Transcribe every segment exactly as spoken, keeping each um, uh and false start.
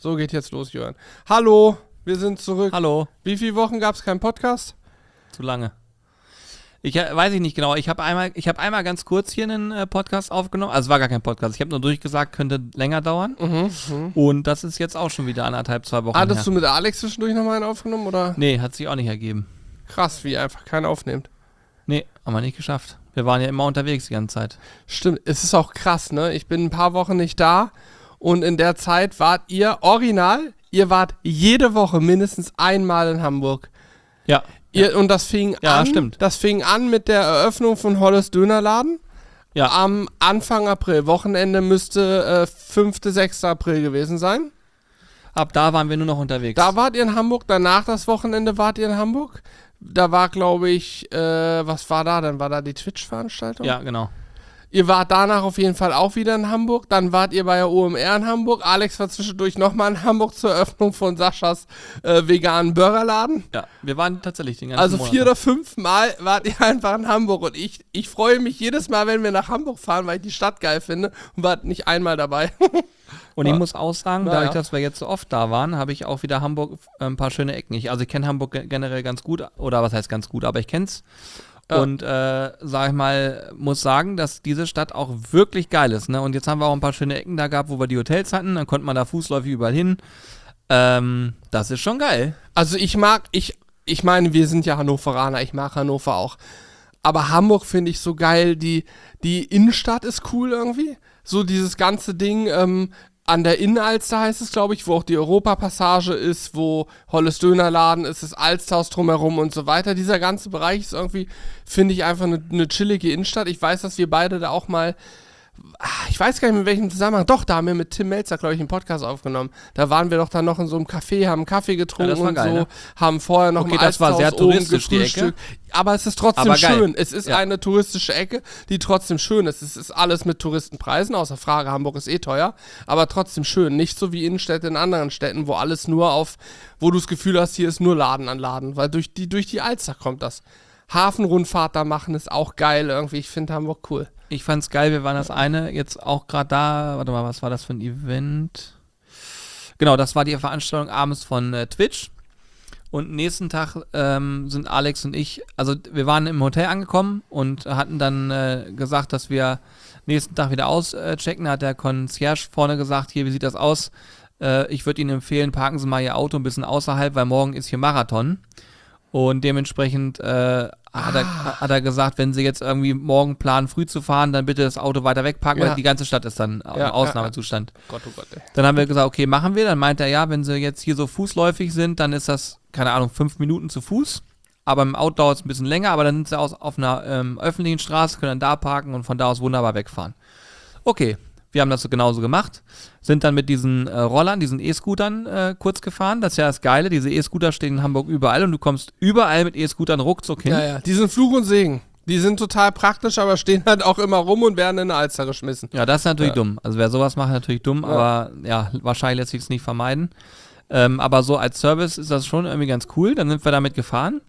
So geht jetzt los, Jörn. Hallo, wir sind zurück. Hallo. Wie viele Wochen gab es keinen Podcast? Zu lange. Ich äh, weiß ich nicht genau. Ich habe einmal, ich habe einmal ganz kurz hier einen äh, Podcast aufgenommen. Also es war gar kein Podcast. Ich habe nur durchgesagt, könnte länger dauern. Mhm, mh. Und das ist jetzt auch schon wieder anderthalb, zwei Wochen Hattest her. du mit Alex zwischendurch nochmal einen aufgenommen, oder? Nee, hat sich auch nicht ergeben. Krass, wie einfach keinen aufnimmt. Nee, haben wir nicht geschafft. Wir waren ja immer unterwegs die ganze Zeit. Stimmt, es ist auch krass, ne? Ich bin ein paar Wochen nicht da und in der Zeit wart ihr original, ihr wart jede Woche mindestens einmal in Hamburg. Ja. Ihr, und das fing Ja, an, stimmt. das fing an mit der Eröffnung von Holles Dönerladen. Ja. Am Anfang April. Wochenende müsste äh, fünfter sechster April gewesen sein. Ab da waren wir nur noch unterwegs. Da wart ihr in Hamburg, danach das Wochenende wart ihr in Hamburg. Da war, glaube ich, äh, was war da denn? War da die Twitch-Veranstaltung? Ja, genau. Ihr wart danach auf jeden Fall auch wieder in Hamburg. Dann wart ihr bei der O M R in Hamburg. Alex war zwischendurch nochmal in Hamburg zur Eröffnung von Saschas äh, veganen Burgerladen. Ja, wir waren tatsächlich den ganzen Also Monat. vier oder fünf Mal wart ihr einfach in Hamburg. Und ich, ich freue mich jedes Mal, wenn wir nach Hamburg fahren, weil ich die Stadt geil finde. Und wart nicht einmal dabei. Und ich muss auch sagen, Naja. dadurch, dass wir jetzt so oft da waren, habe ich auch wieder Hamburg äh, ein paar schöne Ecken. Ich, also ich kenne Hamburg ge- generell ganz gut, oder was heißt ganz gut, aber ich kenne es. Ja. Und äh, sag ich mal, muss sagen, dass diese Stadt auch wirklich geil ist. Ne? Und jetzt haben wir auch ein paar schöne Ecken da gehabt, wo wir die Hotels hatten. Dann konnte man da fußläufig überall hin. Ähm, das ist schon geil. Also ich mag, ich, ich meine, wir sind ja Hannoveraner, ich mag Hannover auch. Aber Hamburg finde ich so geil, die, die Innenstadt ist cool irgendwie. So dieses ganze Ding, ähm, an der Innenalster heißt es, glaube ich, wo auch die Europapassage ist, wo Holles Dönerladen ist, das Alsthaus drumherum und so weiter. Dieser ganze Bereich ist irgendwie, finde ich, einfach eine ne chillige Innenstadt. Ich weiß, dass wir beide da auch mal, ich weiß gar nicht, mit welchem Zusammenhang, doch, da haben wir mit Tim Melzer, glaube ich, einen Podcast aufgenommen. Da waren wir doch dann noch in so einem Café, haben Kaffee getrunken Ja, das war und geil, so, ne? haben vorher noch Okay, im das war sehr Alsthaus oben touristisch, die Ecke. gefrühstückt. Aber es ist trotzdem Aber geil. schön. Es ist Ja. eine touristische Ecke, die trotzdem schön ist. Es ist alles mit Touristenpreisen, außer Frage, Hamburg ist eh teuer, aber trotzdem schön. Nicht so wie Innenstädte in anderen Städten, wo alles nur auf, wo du das Gefühl hast, hier ist nur Laden an Laden, weil durch die, durch die Alster kommt das. Hafenrundfahrt da machen ist auch geil irgendwie. Ich finde Hamburg cool. Ich fand's geil, wir waren das eine jetzt auch gerade da, warte mal, was war das für ein Event? Genau, das war die Veranstaltung abends von äh, Twitch. Und nächsten Tag ähm, sind Alex und ich, also wir waren im Hotel angekommen und hatten dann äh, gesagt, dass wir nächsten Tag wieder auschecken. Da hat der Concierge vorne gesagt, hier, wie sieht das aus? Äh, ich würde Ihnen empfehlen, parken Sie mal Ihr Auto ein bisschen außerhalb, weil morgen ist hier Marathon. Und dementsprechend äh, hat, er, hat er gesagt, wenn Sie jetzt irgendwie morgen planen, früh zu fahren, dann bitte das Auto weiter wegparken, Ja. weil die ganze Stadt ist dann Ja, im Ausnahmezustand. Gott, oh Gott, ey. Dann haben wir gesagt, okay, machen wir. Dann meint er, ja, wenn Sie jetzt hier so fußläufig sind, dann ist das, keine Ahnung, fünf Minuten zu Fuß. Aber im Auto dauert es ein bisschen länger, aber dann sind Sie aus, auf einer ähm, öffentlichen Straße, können dann da parken und von da aus wunderbar wegfahren. Okay, wir haben das so genauso gemacht. Sind dann mit diesen äh, Rollern, diesen E-Scootern äh, kurz gefahren. Das ist ja das Geile, diese E-Scooter stehen in Hamburg überall und du kommst überall mit E-Scootern ruckzuck hin. Ja, ja, die sind Fluch und Segen. Die sind total praktisch, aber stehen halt auch immer rum und werden in eine Alster geschmissen. Ja, das ist natürlich Ja. dumm. Also wer sowas macht, natürlich dumm, Ja. aber ja, wahrscheinlich lässt sich es nicht vermeiden. Ähm, aber so als Service ist das schon irgendwie ganz cool. Dann sind wir damit gefahren.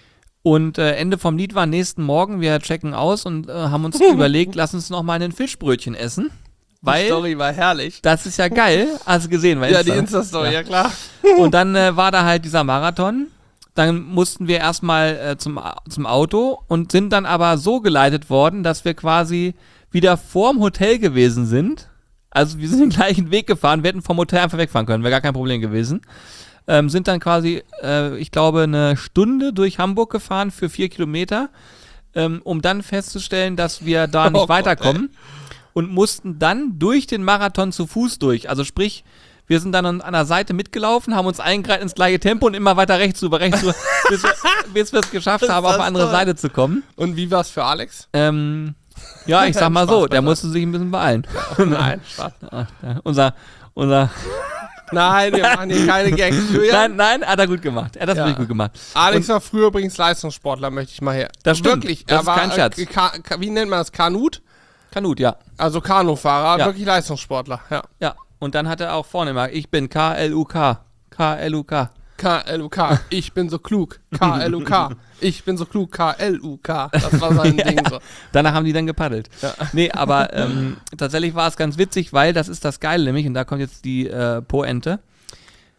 Und äh, Ende vom Lied war nächsten Morgen, wir checken aus und äh, haben uns überlegt, lass uns noch mal ein Fischbrötchen essen. Weil Die Story war herrlich. das ist ja geil. Hast du gesehen? Bei Ja, die Insta. Insta-Story, ja. Ja. klar. Und dann äh, war da halt dieser Marathon. Dann mussten wir erstmal äh, zum, zum Auto und sind dann aber so geleitet worden, dass wir quasi wieder vorm Hotel gewesen sind. Also wir sind den gleichen Weg gefahren, wir hätten vom Hotel einfach wegfahren können, wäre gar kein Problem gewesen. Ähm, sind dann quasi, äh, ich glaube, eine Stunde durch Hamburg gefahren für vier Kilometer, ähm, um dann festzustellen, dass wir da nicht Oh Gott, weiterkommen. Und mussten dann durch den Marathon zu Fuß durch. Also sprich, wir sind dann an der Seite mitgelaufen, haben uns eingereiht ins gleiche Tempo und immer weiter rechts rüber, rechts rüber, bis wir, bis wir es geschafft haben, auf das eine andere toll. Seite zu kommen. Und wie war's für Alex? Ähm, ja, ich sag mal so, Spaß der beiseite. musste sich ein bisschen beeilen. Nein, Spaß. Ach, ja, unser, unser, Nein, wir machen hier keine Gags. Julian. nein, nein, hat er gut gemacht. Er hat das Ja. wirklich gut gemacht. Alex war früher übrigens Leistungssportler, möchte ich mal her. Das stimmt. Wirklich, Das er ist war, kein Scherz. Äh, Ka Ka wie nennt man das? Kanut? Kanut, ja. Also Kanufahrer, Ja. wirklich Leistungssportler, ja. Ja. Und dann hat er auch vorne immer, ich bin K L U K. K L U K. K L U K, ich bin so klug. K L U K, ich bin so klug. K L U K, das war sein Ja, Ding ja. so. Danach haben die dann gepaddelt. Ja. Nee, aber ähm, tatsächlich war es ganz witzig, weil das ist das Geile nämlich, und da kommt jetzt die äh, Pointe.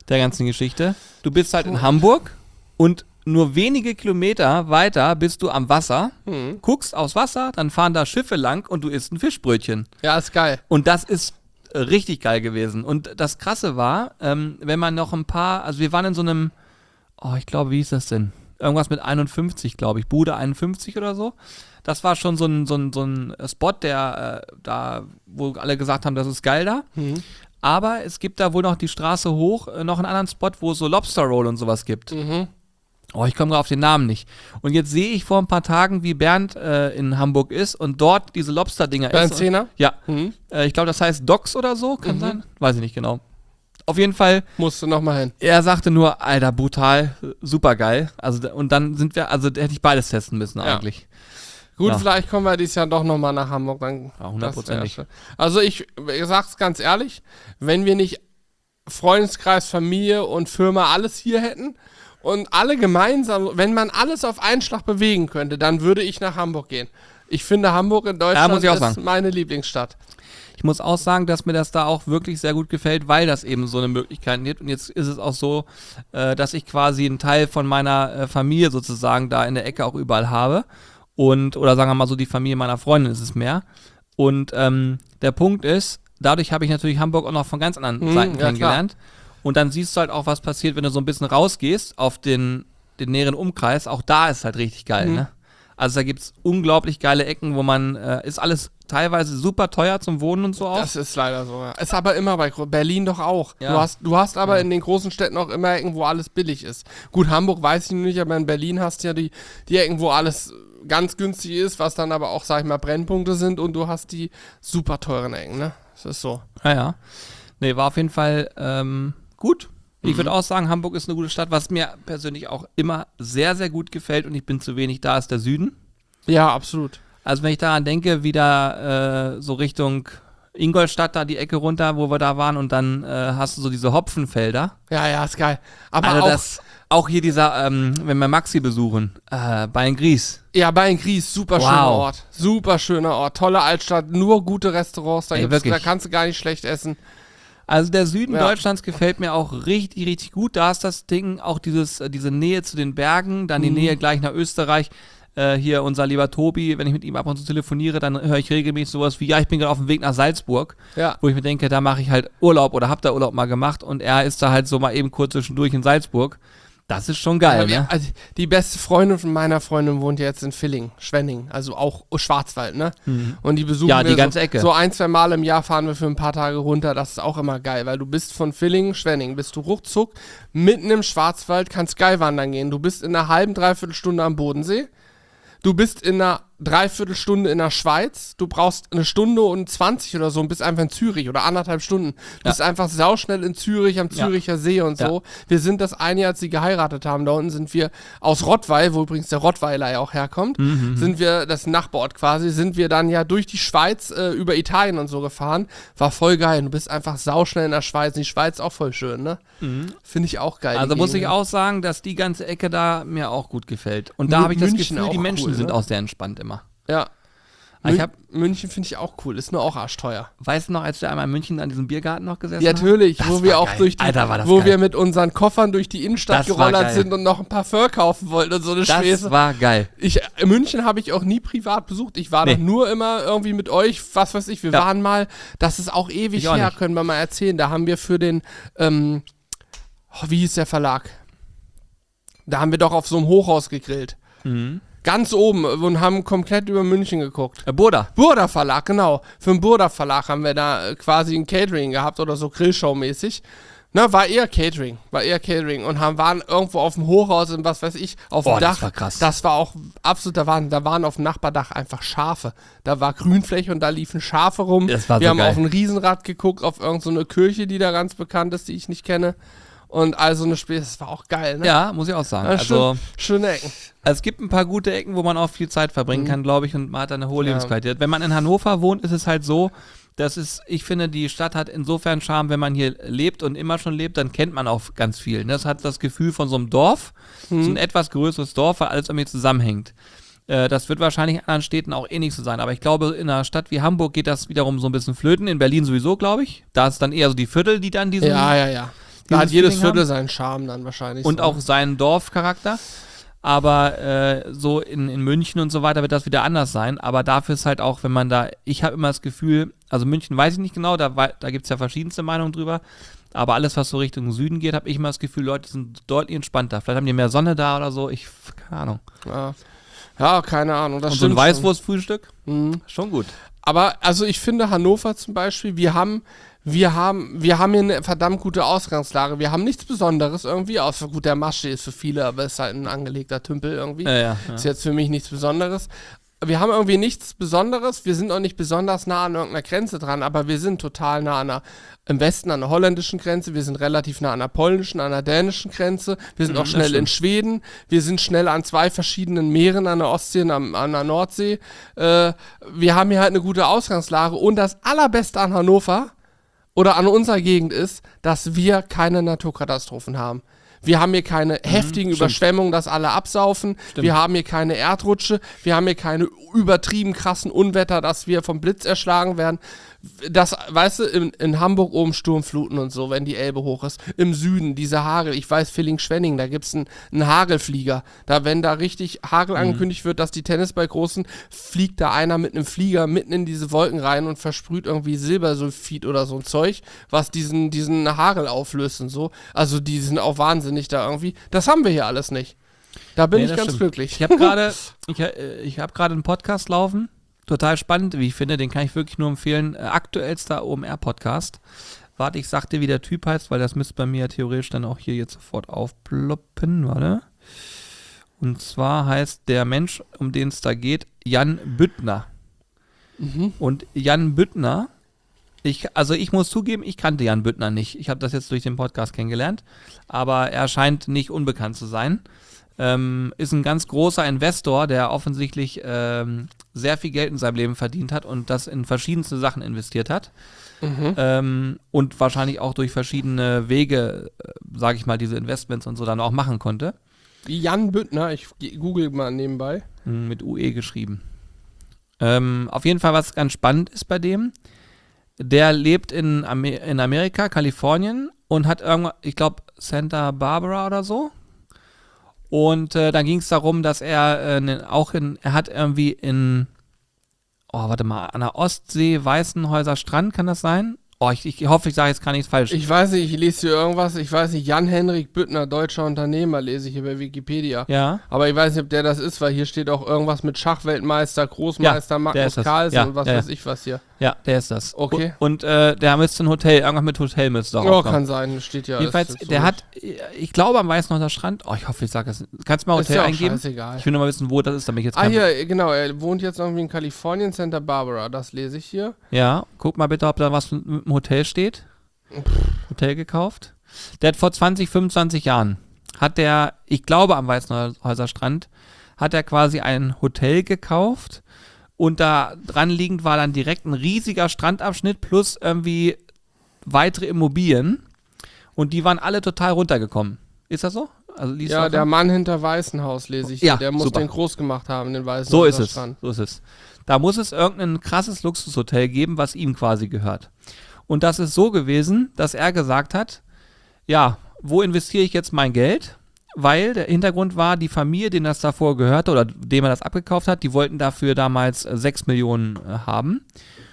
der ganzen Geschichte. Du bist halt in Hamburg und nur wenige Kilometer weiter bist du am Wasser, Mhm. guckst aufs Wasser, dann fahren da Schiffe lang und du isst ein Fischbrötchen. Ja, ist geil. Und das ist äh, richtig geil gewesen. Und das Krasse war, ähm, wenn man noch ein paar, also wir waren in so einem, oh, ich glaube, wie hieß das denn? Irgendwas mit einundfünfzig, glaube ich, Bude einundfünfzig oder so. Das war schon so ein, so ein, so ein Spot, der äh, da, wo alle gesagt haben, das ist geil da. Mhm. Aber es gibt da wohl noch die Straße hoch, äh, noch einen anderen Spot, wo es so Lobster Roll und sowas gibt. Mhm. Oh, ich komme gerade auf den Namen nicht. Und jetzt sehe ich vor ein paar Tagen, wie Bernd äh, in Hamburg ist und dort diese Lobster-Dinger Bernd isst. Zehner? Ja. Mhm. Äh, ich glaube, das heißt Docks oder so, kann Mhm. sein? Weiß ich nicht genau. Auf jeden Fall, Musst du nochmal hin. er sagte nur, Alter, brutal, super geil. Also, d- und dann sind wir, also da hätte ich beides testen müssen Ja. eigentlich. Gut, Ja. vielleicht kommen wir dieses Jahr doch nochmal nach Hamburg. Dann, Ja, hundertprozentig. das wär schön. Also ich, ich sag's ganz ehrlich, wenn wir nicht Freundeskreis, Familie und Firma alles hier hätten und alle gemeinsam, wenn man alles auf einen Schlag bewegen könnte, dann würde ich nach Hamburg gehen. Ich finde Hamburg in Deutschland muss ich auch ist sagen. meine Lieblingsstadt. Ich muss auch sagen, dass mir das da auch wirklich sehr gut gefällt, weil das eben so eine Möglichkeit gibt. Und jetzt ist es auch so, äh, dass ich quasi einen Teil von meiner äh, Familie sozusagen da in der Ecke auch überall habe. Und, oder sagen wir mal so, die Familie meiner Freundin ist es mehr. Und ähm, der Punkt ist, dadurch habe ich natürlich Hamburg auch noch von ganz anderen Mhm, Seiten ja, kennengelernt. Und dann siehst du halt auch, was passiert, wenn du so ein bisschen rausgehst auf den, den näheren Umkreis. Auch da ist halt richtig geil, Mhm. ne? Also da gibt es unglaublich geile Ecken, wo man, äh, ist alles teilweise super teuer zum Wohnen und so auch. Das ist leider so. Ja. Ist aber immer bei Gro- Berlin doch auch. Ja. Du hast, du hast aber Ja. in den großen Städten auch immer Ecken, wo alles billig ist. Gut, Hamburg weiß ich nicht, aber in Berlin hast du ja die, die Ecken, wo alles ganz günstig ist, was dann aber auch, sag ich mal, Brennpunkte sind und du hast die super teuren Ecken, ne? Das ist so. Ja, ja. Nee, war auf jeden Fall ähm, gut. Ich Mhm. würde auch sagen, Hamburg ist eine gute Stadt. Was mir persönlich auch immer sehr, sehr gut gefällt und ich bin zu wenig da, ist der Süden. Ja, absolut. Also wenn ich daran denke, wieder äh, so Richtung Ingolstadt, da die Ecke runter, wo wir da waren und dann äh, hast du so diese Hopfenfelder. Ja, ja, ist geil. Aber Also auch, das, auch hier dieser, ähm, wenn wir Maxi besuchen, äh, bei Gries. ja, Beingries, super Wow. schöner Ort. Super schöner Ort. Tolle Altstadt, nur gute Restaurants, da, Ey, gibt's, da wirklich. kannst du gar nicht schlecht essen. Also der Süden Ja. Deutschlands gefällt mir auch richtig, richtig gut. Da ist das Ding, auch dieses, äh, diese Nähe zu den Bergen, dann die Mhm. Nähe gleich nach Österreich. Äh, hier unser lieber Tobi, wenn ich mit ihm ab und zu telefoniere, dann höre ich regelmäßig sowas wie, ja, ich bin gerade auf dem Weg nach Salzburg, Ja. wo ich mir denke, da mache ich halt Urlaub oder hab da Urlaub mal gemacht und er ist da halt so mal eben kurz zwischendurch in Salzburg. Das ist schon geil, Ja, wir- ne? also die beste Freundin von meiner Freundin wohnt jetzt in Villingen, Schwenning, also auch Schwarzwald, ne? Und die besuchen Ja, wir die ganze so, Ecke. so ein, zwei Mal im Jahr fahren wir für ein paar Tage runter. Das ist auch immer geil, weil du bist von Villingen, Schwenning, bist du ruckzuck mitten im Schwarzwald, kannst geil wandern gehen. Du bist in einer halben, dreiviertel Stunde am Bodensee. Du bist in einer Dreiviertelstunde in der Schweiz. Du brauchst eine Stunde und zwanzig oder so und bist einfach in Zürich oder anderthalb Stunden. Du Ja. bist einfach sauschnell in Zürich, am Ja. Züricher See und so. Ja. Wir sind das eine Jahr, als sie geheiratet haben. Da unten sind wir aus Rottweil, wo übrigens der Rottweiler ja auch herkommt, Mhm, sind wir, das Nachbarort quasi, sind wir dann ja durch die Schweiz äh, über Italien und so gefahren. War voll geil. Du bist einfach sauschnell in der Schweiz. Die Schweiz auch voll schön, ne? Finde ich auch geil. Also die muss ich Gegend. auch sagen, dass die ganze Ecke da mir auch gut gefällt. Und da Mü- habe ich das München Gefühl, die auch Menschen cool, sind ne? auch sehr entspannt immer. Ja. Ah, ich Mün- hab- München finde ich auch cool. Ist nur auch arschteuer. Weißt du noch, als wir einmal in München an diesem Biergarten noch gesessen Ja, haben? natürlich, Das wo wir war auch geil. durch die, Alter, war das wo geil. wir mit unseren Koffern durch die Innenstadt Das war gerollert geil. sind und noch ein Parfum kaufen wollten und so eine Das Späße. war geil. Ich, in München habe ich auch nie privat besucht. Ich war Nee. doch nur immer irgendwie mit euch, was weiß ich. Wir Ja. waren mal, das ist auch ewig Ich auch her, nicht. können wir mal erzählen. Da haben wir für den, ähm, oh, wie hieß der Verlag? Da haben wir doch auf so einem Hochhaus gegrillt. Mhm. Ganz oben und haben komplett über München geguckt. Äh, Burda. Burda Verlag, genau. Für den Burda Verlag haben wir da äh, quasi ein Catering gehabt oder so Grillshow-mäßig. Na, war eher Catering, war eher Catering und haben, waren irgendwo auf dem Hochhaus und was weiß ich, auf dem Oh, Dach. das war krass. Das war auch absolut, da waren, da waren auf dem Nachbardach einfach Schafe. Da war Grünfläche und da liefen Schafe rum. Das war Wir so haben geil. auf ein Riesenrad geguckt, auf irgendeine so eine Kirche, die da ganz bekannt ist, die ich nicht kenne. Und also eine Späße, das war auch geil, ne? Ja, muss ich auch sagen. Ja, Also, schön, schöne Ecken. es gibt ein paar gute Ecken, wo man auch viel Zeit verbringen Mhm. kann, glaube ich, und man hat eine hohe Ja. Lebensqualität. Wenn man in Hannover wohnt, ist es halt so, dass es, ich finde, die Stadt hat insofern Charme, wenn man hier lebt und immer schon lebt, dann kennt man auch ganz viel. Das hat das Gefühl von so einem Dorf, Mhm. so ein etwas größeres Dorf, weil alles irgendwie zusammenhängt. Äh, Das wird wahrscheinlich in anderen Städten auch ähnlich so sein. Aber ich glaube, in einer Stadt wie Hamburg geht das wiederum so ein bisschen flöten. In Berlin sowieso, glaube ich. Da ist dann eher so die Viertel, die dann diesen Ja, ja, ja. Da hat jedes Feeling Viertel haben. seinen Charme dann wahrscheinlich. Und so. auch seinen Dorfcharakter. Aber äh, so in, in München und so weiter wird das wieder anders sein. Aber dafür ist halt auch, wenn man da, ich habe immer das Gefühl, also München weiß ich nicht genau, da, da gibt es ja verschiedenste Meinungen drüber. Aber alles, was so Richtung Süden geht, habe ich immer das Gefühl, Leute sind deutlich entspannter. Vielleicht haben die mehr Sonne da oder so, ich, keine Ahnung. Ja, ja keine Ahnung. Das und so ein stimmt Weißwurstfrühstück, schon. Mhm. schon gut. Aber also ich finde Hannover zum Beispiel, wir haben, wir haben, wir haben hier eine verdammt gute Ausgangslage. Wir haben nichts Besonderes irgendwie, außer gut, der Masche ist für viele, aber ist halt ein angelegter Tümpel irgendwie. Ja, ja, ja. Ist jetzt für mich nichts Besonderes. Wir haben irgendwie nichts Besonderes, wir sind auch nicht besonders nah an irgendeiner Grenze dran, aber wir sind total nah an der, im Westen an der holländischen Grenze, wir sind relativ nah an der polnischen, an der dänischen Grenze, wir sind Mhm, auch schnell das in Schweden, wir sind schnell an zwei verschiedenen Meeren, an der Ostsee und an, an der Nordsee. Äh, wir haben hier halt eine gute Ausgangslage und das Allerbeste an Hannover oder an unserer Gegend ist, dass wir keine Naturkatastrophen haben. Wir haben hier keine heftigen stimmt. Überschwemmungen, dass alle absaufen. Stimmt. Wir haben hier keine Erdrutsche. Wir haben hier keine übertrieben krassen Unwetter, dass wir vom Blitz erschlagen werden. Das, weißt du, in, in Hamburg oben Sturmfluten und so, wenn die Elbe hoch ist. Im Süden, diese Hagel. Ich weiß, Villingen-Schwenningen, da gibt es einen, einen Hagelflieger. Da, wenn da richtig Hagel Mhm. angekündigt wird, dass die Tennisball großen, fliegt da einer mit einem Flieger mitten in diese Wolken rein und versprüht irgendwie Silbersulfid oder so ein Zeug, was diesen, diesen Hagel auflöst und so. Also die sind auch wahnsinnig da irgendwie. Das haben wir hier alles nicht. Da bin Nee, ich das ganz stimmt. glücklich. Ich habe gerade ich, äh, ich hab gerade einen Podcast laufen, total spannend, wie ich finde, den kann ich wirklich nur empfehlen. Äh, aktuellster O M R-Podcast. Warte, ich sag dir, wie der Typ heißt, weil das müsste bei mir theoretisch dann auch hier jetzt sofort aufploppen, warte. Und zwar heißt der Mensch, um den es da geht, Jan Büttner. Mhm. Und Jan Büttner, ich, also ich muss zugeben, ich kannte Jan Büttner nicht. Ich habe das jetzt durch den Podcast kennengelernt, aber er scheint nicht unbekannt zu sein. Ähm, ist ein ganz großer Investor, der offensichtlich ähm, sehr viel Geld in seinem Leben verdient hat und das in verschiedenste Sachen investiert hat. Mhm. Ähm, und wahrscheinlich auch durch verschiedene Wege, äh, sage ich mal, diese Investments und so dann auch machen konnte. Jan Büttner, ich g- google mal nebenbei. Hm, Mit U E geschrieben. Ähm, auf jeden Fall, was ganz spannend ist bei dem, der lebt in, Amer- in Amerika, Kalifornien und hat irgendwann, ich glaube, Santa Barbara oder so. Und äh, dann ging es darum, dass er äh, ne, auch in, er hat irgendwie in, oh, warte mal, an der Ostsee, Weißenhäuser Strand, kann das sein? Oh, ich, ich hoffe, ich sage jetzt gar nichts falsch. Ich weiß nicht, ich lese hier irgendwas, ich weiß nicht, Jan-Henrik Büttner, deutscher Unternehmer, lese ich hier bei Wikipedia. ja. Aber ich weiß nicht, ob der das ist, weil hier steht auch irgendwas mit Schachweltmeister, Großmeister, Ja, der Magnus ist das. Carlsen Ja, und was ja, weiß ich was hier. Ja, der ist das. Okay. Und, und äh, der müsste ein Hotel, irgendwas mit Hotel müsste auch Oh, aufkommen. kann sein, steht ja. Jedenfalls, ist so der nicht. hat, ich glaube am Weißenhäuser Strand, oh, ich hoffe, ich sage es. Kannst du mal Ist Hotel ja auch eingeben? scheißegal. Ich will nur mal wissen, wo das ist, damit ich jetzt Ah, kein- hier, genau, er wohnt jetzt irgendwie in Kalifornien, Santa Barbara, das lese ich hier. Ja, guck mal bitte, ob da was mit dem Hotel steht. Hotel gekauft. Der hat vor zwanzig, fünfundzwanzig Jahren, hat der, ich glaube am Weißenhäuser Strand, hat er quasi ein Hotel gekauft und da dran liegend war dann direkt ein riesiger Strandabschnitt plus irgendwie weitere Immobilien und die waren alle total runtergekommen. Ist das so? Also liest du Ja, auch der mal? Mann hinter Weißenhaus lese ich Ja, hier. Der muss super. den groß gemacht haben, den Weißenhaus. So ist es. So ist es. Da muss es irgendein krasses Luxushotel geben, was ihm quasi gehört. Und das ist so gewesen, dass er gesagt hat, ja, wo investiere ich jetzt mein Geld? Weil der Hintergrund war, die Familie, denen das davor gehörte oder dem er das abgekauft hat, die wollten dafür damals äh, sechs Millionen äh, haben.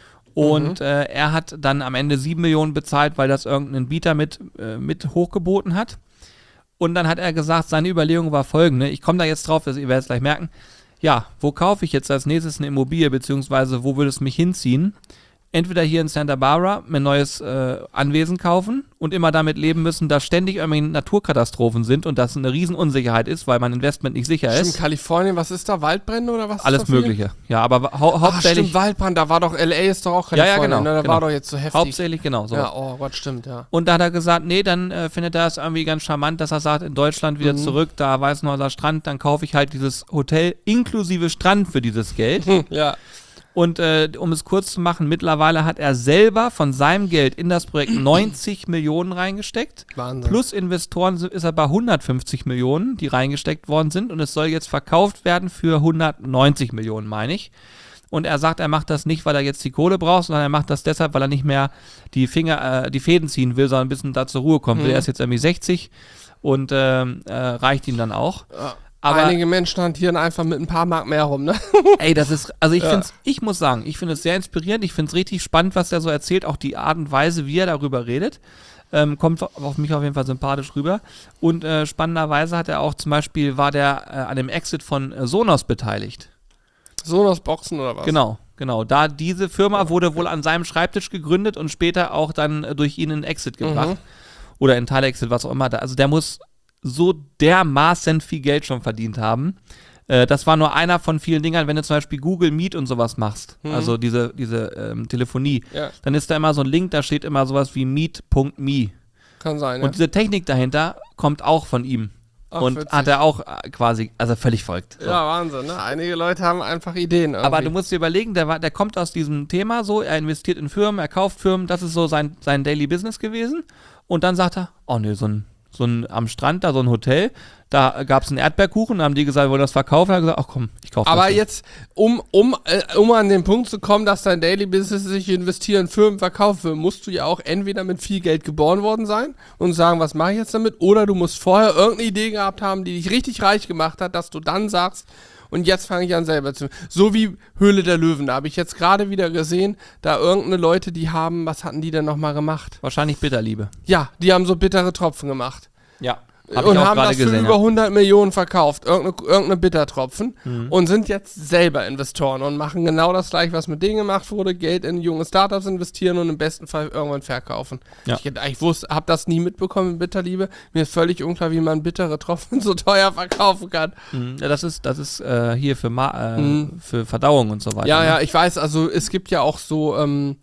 Und Mhm. äh, er hat dann am Ende sieben Millionen bezahlt, weil das irgendein Bieter mit, äh, mit hochgeboten hat. Und dann hat er gesagt, seine Überlegung war folgende, ich komme da jetzt drauf, ihr werdet es gleich merken, ja, wo kaufe ich jetzt als nächstes eine Immobilie, beziehungsweise wo würde es mich hinziehen? Entweder hier in Santa Barbara mir ein neues äh, Anwesen kaufen und immer damit leben müssen, dass ständig irgendwie Naturkatastrophen sind und das eine Riesenunsicherheit ist, weil mein Investment nicht sicher Stimmt, ist. Kalifornien, was ist da? Waldbrände oder was? ist Alles da viel? Mögliche. Ja, aber hau Ach, hauptsächlich, stimmt, Waldbrand, da war doch, L A ist doch auch Ja, ja, Kalifornien, genau, ne? Da genau. war doch jetzt so heftig. hauptsächlich genau so. Ja, oh Gott, stimmt, ja. Und da hat er gesagt, nee, dann äh, findet er es irgendwie ganz charmant, dass er sagt, in Deutschland wieder Mhm. zurück, da Weißenhäuser Strand, dann kaufe ich halt dieses Hotel inklusive Strand für dieses Geld. Hm, ja. Und äh, um es kurz zu machen, mittlerweile hat er selber von seinem Geld in das Projekt neunzig Millionen reingesteckt. Wahnsinn. Plus Investoren sind- ist er bei hundertfünfzig Millionen, die reingesteckt worden sind. Und es soll jetzt verkauft werden für hundertneunzig Millionen, meine ich. und er sagt, er macht das nicht, weil er jetzt die Kohle braucht, sondern er macht das deshalb, weil er nicht mehr die Finger, äh, die Fäden ziehen will, sondern ein bisschen da zur Ruhe kommen will. Mhm. Er ist jetzt irgendwie sechzig und ähm, äh, reicht ihm dann auch. Ja. Aber einige Menschen hantieren einfach mit ein paar Mark mehr rum, ne? ey, das ist, also ich Ja. finde es, ich muss sagen, ich finde es sehr inspirierend, ich finde es richtig spannend, was er so erzählt, auch die Art und Weise, wie er darüber redet. Ähm, kommt auf mich auf jeden Fall sympathisch rüber. Und äh, spannenderweise hat er auch zum Beispiel, war der äh, an dem Exit von äh, Sonos beteiligt. Sonos Boxen oder was? Genau, genau. Da diese Firma wurde wohl an seinem Schreibtisch gegründet und später auch dann äh, durch ihn in Exit gebracht. Mhm. Oder in Teilexit, was auch immer. Da, also der muss so dermaßen viel Geld schon verdient haben. Äh, das war nur einer von vielen Dingern, wenn du zum Beispiel Google Meet und sowas machst, Mhm. also diese, diese ähm, Telefonie, Ja, dann ist da immer so ein Link, da steht immer sowas wie meet Punkt me. kann sein, Und ja. diese Technik dahinter kommt auch von ihm. Ach, und witzig. hat er auch äh, quasi, also völlig verrückt. So. Ja, Wahnsinn, ne? Einige Leute haben einfach Ideen irgendwie. Aber du musst dir überlegen, der, war, der kommt aus diesem Thema so, er investiert in Firmen, er kauft Firmen, das ist so sein, sein Daily Business gewesen. Und dann sagt er, oh ne, so ein, so ein am Strand, da so ein Hotel, da gab es einen Erdbeerkuchen, da haben die gesagt, wir wollen das verkaufen. Er hat gesagt, ach komm, ich kaufe das. Aber jetzt. jetzt, um, um, äh, um an den Punkt zu kommen, dass dein Daily Business sich investieren, Firmen verkaufen will, musst du ja auch entweder mit viel Geld geboren worden sein und sagen, was mache ich jetzt damit? Oder du musst vorher irgendeine Idee gehabt haben, die dich richtig reich gemacht hat, dass du dann sagst, und jetzt fange ich an selber zu. So wie Höhle der Löwen, da habe ich jetzt gerade wieder gesehen, da irgendeine Leute, die haben, was hatten die denn nochmal gemacht? Wahrscheinlich Bitterliebe. Ja, die haben so bittere Tropfen gemacht. Ja. und haben das für über hundert Millionen verkauft, irgendeine, irgendeine Bittertropfen, Mhm. und sind jetzt selber Investoren und machen genau das gleiche, was mit denen gemacht wurde, Geld in junge Startups investieren und im besten Fall irgendwann verkaufen. Ja. Ich, ich wusste, habe das nie mitbekommen in Bitterliebe. Mir ist völlig unklar, wie man bittere Tropfen so teuer verkaufen kann. Mhm. Ja, das ist, das ist äh, hier für, Ma äh, Mhm. für Verdauung und so weiter. Ja, ne? ja, ich weiß, also es gibt ja auch so, ähm,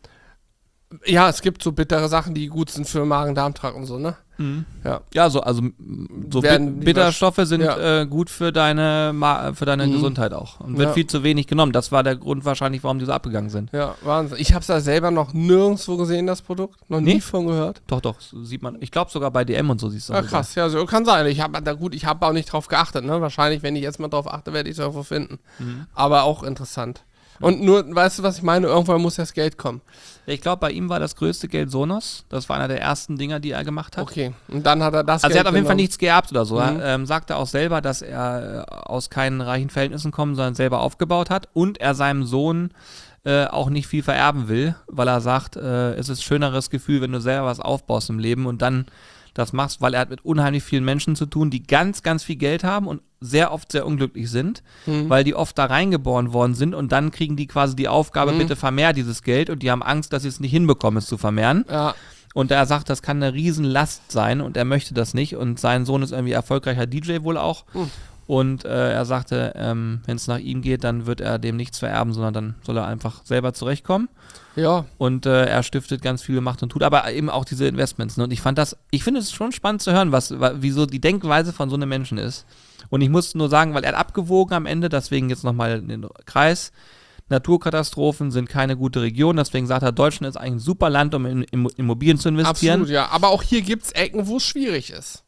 ja, es gibt so bittere Sachen, die gut sind für Magen-Darm-Trakt und so, ne? Mhm. Ja. Ja, so, also m, so Werden Bit die Bitterstoffe sind ja. äh, gut für deine, Ma für deine Mhm. Gesundheit auch. Und wird Ja. viel zu wenig genommen. Das war der Grund wahrscheinlich, warum die so abgegangen sind. Ja, Wahnsinn. Ich habe es da selber noch nirgendwo gesehen, das Produkt. Noch nie Nee? von gehört. Doch, doch, so sieht man. Ich glaube sogar bei D M und so siehst du Ja, das. krass. Ja, so kann sein. Ich habe da gut, ich habe auch nicht drauf geachtet, ne? Wahrscheinlich, wenn ich jetzt mal drauf achte, werde ich es irgendwo finden. Mhm. Aber auch interessant. Und nur, weißt du, was ich meine? Irgendwann muss ja das Geld kommen. Ja, ich glaube, bei ihm war das größte Geld Sonos. Das war einer der ersten Dinger, die er gemacht hat. Okay. Und dann hat er das Also Geld er hat auf jeden Fall genommen. nichts geerbt oder so. Mhm. Er ähm, sagte auch selber, dass er äh, aus keinen reichen Verhältnissen kommt, sondern selber aufgebaut hat und er seinem Sohn äh, auch nicht viel vererben will, weil er sagt, äh, es ist ein schöneres Gefühl, wenn du selber was aufbaust im Leben und dann das machst, weil er hat mit unheimlich vielen Menschen zu tun, die ganz, ganz viel Geld haben und sehr oft sehr unglücklich sind, Mhm. weil die oft da reingeboren worden sind und dann kriegen die quasi die Aufgabe, Mhm. bitte vermehr dieses Geld und die haben Angst, dass sie es nicht hinbekommen, es zu vermehren. Ja. Und er sagt, das kann eine Riesenlast sein und er möchte das nicht. Und sein Sohn ist irgendwie erfolgreicher D J wohl auch. Hm. Und äh, er sagte, ähm, wenn es nach ihm geht, dann wird er dem nichts vererben, sondern dann soll er einfach selber zurechtkommen. Ja. Und äh, er stiftet ganz viele Macht und tut, aber eben auch diese Investments. Ne? Und ich fand das, ich finde es schon spannend zu hören, was, wa- wie so die Denkweise von so einem Menschen ist. Und ich muss nur sagen, weil er hat abgewogen am Ende, deswegen jetzt nochmal in den Kreis. Naturkatastrophen sind keine gute Region, deswegen sagt er, Deutschland ist eigentlich ein super Land, um in, in Immobilien zu investieren. Absolut, ja. Aber auch hier gibt es Ecken, wo es schwierig ist.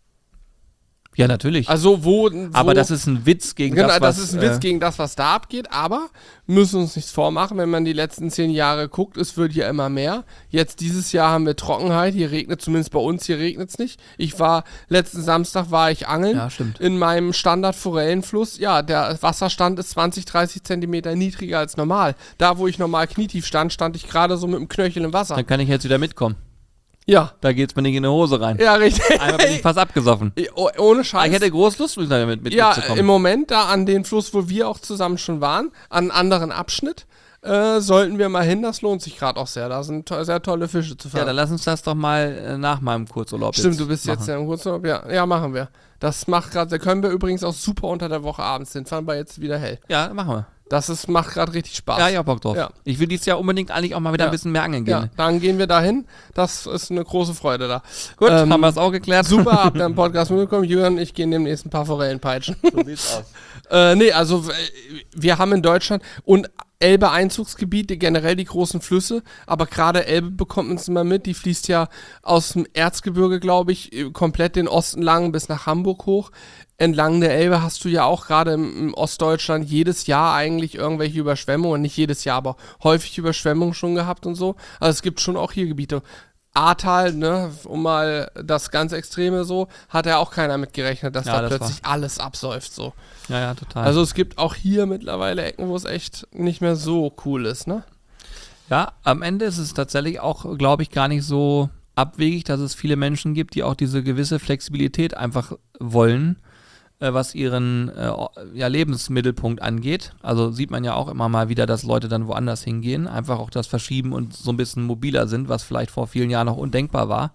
Ja, natürlich. Also wo, wo aber das ist ein Witz gegen genau, das, was... das ist ein Witz äh, gegen das, was da abgeht, aber müssen uns nichts vormachen, wenn man die letzten zehn Jahre guckt, es wird ja immer mehr. Jetzt dieses Jahr haben wir Trockenheit, hier regnet, zumindest bei uns, hier regnet es nicht. Ich war, letzten Samstag war ich angeln Ja, stimmt. in meinem Standard-Forellenfluss. Ja, der Wasserstand ist zwanzig, dreißig Zentimeter niedriger als normal. Da, wo ich normal knietief stand, stand ich gerade so mit dem Knöchel im Wasser. Dann kann ich jetzt wieder mitkommen. Ja, Da geht's mir nicht in die Hose rein. ja, richtig. Einmal bin ich fast abgesoffen. Oh, ohne Aber Scheiß. ich hätte groß Lust, mit, mit Ja, mitzukommen. im Moment da an den Fluss, wo wir auch zusammen schon waren, an einem anderen Abschnitt, äh, sollten wir mal hin. Das lohnt sich gerade auch sehr. Da sind to sehr tolle Fische zu Ja, fangen. dann lass uns das doch mal äh, nach meinem Kurzurlaub Stimmt, jetzt du bist jetzt machen. ja im Kurzurlaub. Ja, ja, machen wir. Das macht gerade, da können wir übrigens auch super unter der Woche abends hin. Fahren wir jetzt wieder hell. Ja, machen wir. Das ist, macht gerade richtig Spaß. Ja, ich hab Bock drauf. Ja. Ich will dieses Jahr unbedingt eigentlich auch mal wieder Ja. ein bisschen mehr angeln gehen. Ja, dann gehen wir dahin. Das ist eine große Freude da. Gut, Ähm, haben wir es auch geklärt. Super, habt ihr einen Podcast mitbekommen. Jürgen, ich gehe demnächst ein paar Forellen peitschen. So sieht's aus. Äh, nee, also w- wir haben in Deutschland und Elbe-Einzugsgebiete, generell die großen Flüsse, aber gerade Elbe bekommt man es immer mit, die fließt ja aus dem Erzgebirge, glaube ich, komplett den Osten lang bis nach Hamburg hoch. Entlang der Elbe hast du ja auch gerade im, im Ostdeutschland jedes Jahr eigentlich irgendwelche Überschwemmungen, nicht jedes Jahr, aber häufig Überschwemmungen schon gehabt und so. Also es gibt schon auch hier Gebiete. Ahrtal, ne, um mal das ganz Extreme so, hat ja auch keiner mit gerechnet, dass Ja, da das plötzlich alles absäuft so. Ja, ja, total. Also es gibt auch hier mittlerweile Ecken, wo es echt nicht mehr so cool ist, ne? Ja, am Ende ist es tatsächlich auch, glaube ich, gar nicht so abwegig, dass es viele Menschen gibt, die auch diese gewisse Flexibilität einfach wollen, äh, was ihren äh, ja, Lebensmittelpunkt angeht. Also sieht man ja auch immer mal wieder, dass Leute dann woanders hingehen, einfach auch das verschieben und so ein bisschen mobiler sind, was vielleicht vor vielen Jahren noch undenkbar war.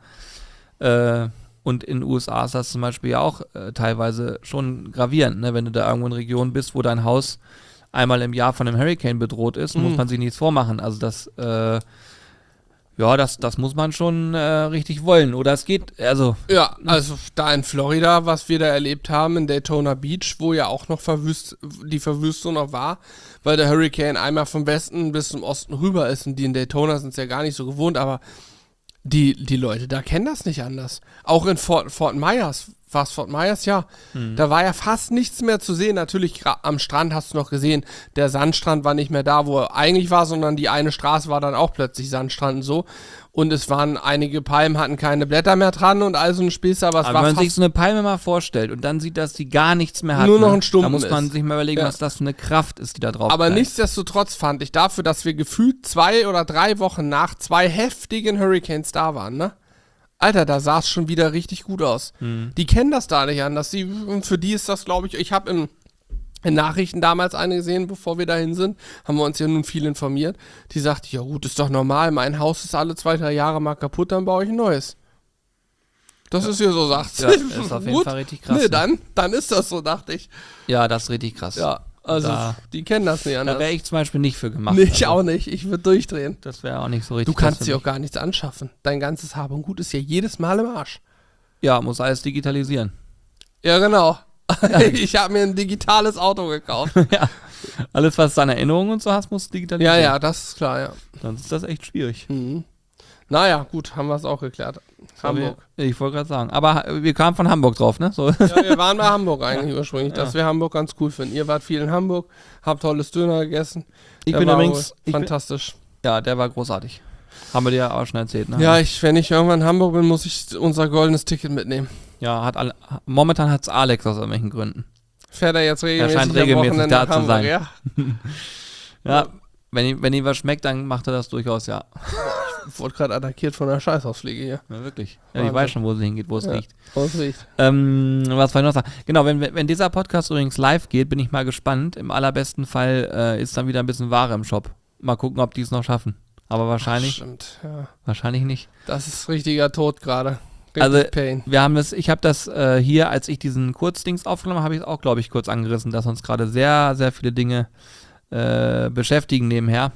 Äh, und in den U S A ist das zum Beispiel ja auch äh, teilweise schon gravierend, ne? Wenn du da irgendwo in Regionen bist, wo dein Haus einmal im Jahr von einem Hurricane bedroht ist, mhm. muss man sich nichts vormachen. Also das, äh, ja, das, das muss man schon äh, richtig wollen. Oder es geht, also... Ja, also da in Florida, was wir da erlebt haben, in Daytona Beach, wo ja auch noch verwüst, die Verwüstung noch war, weil der Hurricane einmal vom Westen bis zum Osten rüber ist und die in Daytona sind es ja gar nicht so gewohnt, aber die, die Leute da kennen das nicht anders. Auch in Fort, Fort Myers, war es Fort Myers, ja, mhm. da war ja fast nichts mehr zu sehen. Natürlich am Strand hast du noch gesehen, der Sandstrand war nicht mehr da, wo er eigentlich war, sondern die eine Straße war dann auch plötzlich Sandstrand und so. Und es waren, einige Palmen hatten keine Blätter mehr dran und all so ein Späße, aber es aber war wenn man fast sich so eine Palme mal vorstellt und dann sieht, dass die gar nichts mehr hat, nur noch ne? ein Stumpen Da muss man ist. sich mal überlegen, Ja. was das für eine Kraft ist, die da drauf Aber bleibt. nichtsdestotrotz fand ich dafür, dass wir gefühlt zwei oder drei Wochen nach zwei heftigen Hurricanes da waren, ne? Alter, da sah es schon wieder richtig gut aus. Mhm. Die kennen das da nicht anders. Die, für die ist das, glaube ich, ich habe in, in Nachrichten damals eine gesehen, bevor wir dahin sind, haben wir uns ja nun viel informiert. Die sagte, ja gut, ist doch normal, mein Haus ist alle zwei, drei Jahre mal kaputt, dann baue ich ein neues. Das ja. ist ja so, sagt sie. Ja, ist auf jeden Fall richtig krass. Nee, Ne? dann, dann ist das so, dachte ich. Ja, das ist richtig krass. Ja, also Da- die kennen das nicht anders. Da wäre ich zum Beispiel nicht für gemacht. Nee, ich also, auch nicht. Ich würde durchdrehen. Das wäre auch nicht so richtig. Du kannst das dir für auch gar nichts anschaffen. Dein ganzes Hab und Gut ist ja jedes Mal im Arsch. mich. Ja, muss alles digitalisieren. Ja, genau. Ich habe mir ein digitales Auto gekauft. Ja. Alles, was du an Erinnerungen und so hast, musst du Ja, digitalisieren. ja, das ist klar, ja. Sonst ist das echt schwierig. Mhm. Naja, gut, haben wir es auch geklärt. Hamburg. Wir, ich wollte gerade sagen. Aber wir kamen von Hamburg drauf, ne? So. Ja, wir waren bei Hamburg eigentlich ursprünglich, dass Ja. wir Hamburg ganz cool finden. Ihr wart viel in Hamburg, habt tolles Döner gegessen. Ich Der bin war übrigens- wohl ich bin- fantastisch. Ja, der war großartig. Haben wir dir ja auch schon erzählt, ne? Ja, ich, wenn ich irgendwann in Hamburg bin, muss ich unser goldenes Ticket mitnehmen. Ja, hat alle, momentan hat's Alex aus irgendwelchen Gründen. Fährt er jetzt regelmäßig, scheint am regelmäßig Wochenende da nach zu Hamburg, sein. ja? Ja, wenn ihm, wenn ihm was schmeckt, dann macht er das durchaus, ja. Ich wurde gerade attackiert von einer Scheißhauspflege hier. Ja, wirklich. Ja, Wahnsinn. ich weiß schon, wo sie hingeht, wo es Ja. liegt. Oh, es riecht. Ähm, was wollte ich noch sagen? Genau, wenn, wenn dieser Podcast übrigens live geht, bin ich mal gespannt. Im allerbesten Fall äh, ist dann wieder ein bisschen Ware im Shop. Mal gucken, ob die es noch schaffen. Aber wahrscheinlich, Stimmt, ja. wahrscheinlich nicht. Das ist richtiger Tod gerade. Richtig Also, Pain. Wir haben das, ich habe das äh, hier, als ich diesen Kurzdings aufgenommen habe, habe ich es auch, glaube ich, kurz angerissen, dass uns gerade sehr, sehr viele Dinge äh, beschäftigen nebenher.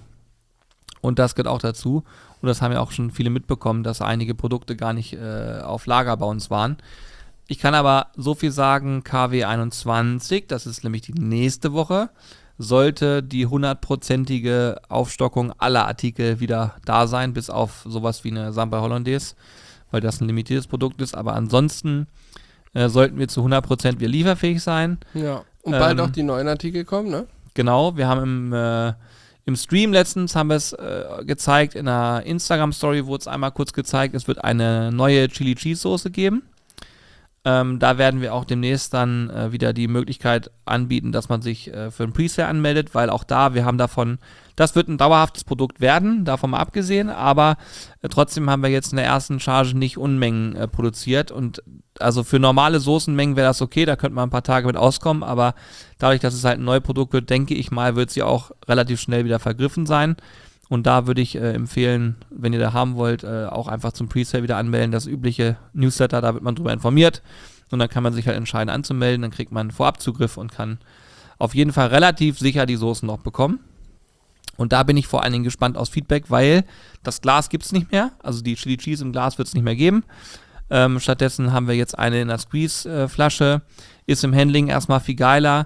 Und das gehört auch dazu. Und das haben ja auch schon viele mitbekommen, dass einige Produkte gar nicht äh, auf Lager bei uns waren. Ich kann aber so viel sagen, K W einundzwanzig, das ist nämlich die nächste Woche, sollte die hundertprozentige Aufstockung aller Artikel wieder da sein, bis auf sowas wie eine Samba Hollandaise, weil das ein limitiertes Produkt ist. Aber ansonsten äh, sollten wir zu hundert Prozent wir lieferfähig sein. Ja. Und bald ähm, auch die neuen Artikel kommen, ne? Genau, wir haben im, äh, im Stream letztens haben wir es äh, gezeigt, in einer Instagram-Story wurde es einmal kurz gezeigt, es wird eine neue Chili Cheese Soße geben. Ähm, da werden wir auch demnächst dann äh, wieder die Möglichkeit anbieten, dass man sich äh, für ein Presale anmeldet, weil auch da, wir haben davon, das wird ein dauerhaftes Produkt werden, davon mal abgesehen, aber äh, trotzdem haben wir jetzt in der ersten Charge nicht Unmengen äh, produziert und also für normale Soßenmengen wäre das okay, da könnte man ein paar Tage mit auskommen, aber dadurch, dass es halt ein neues Produkt wird, denke ich mal, wird sie auch relativ schnell wieder vergriffen sein. Und da würde ich äh, empfehlen, wenn ihr da haben wollt, äh, auch einfach zum Presale wieder anmelden. Das übliche Newsletter, da wird man drüber informiert. Und dann kann man sich halt entscheiden anzumelden. Dann kriegt man einen Vorabzugriff und kann auf jeden Fall relativ sicher die Soßen noch bekommen. Und da bin ich vor allen Dingen gespannt aufs Feedback, weil das Glas gibt es nicht mehr. Also die Chili Cheese im Glas wird es nicht mehr geben. Ähm, stattdessen haben wir jetzt eine in der Squeeze-Flasche. Ist im Handling erstmal viel geiler.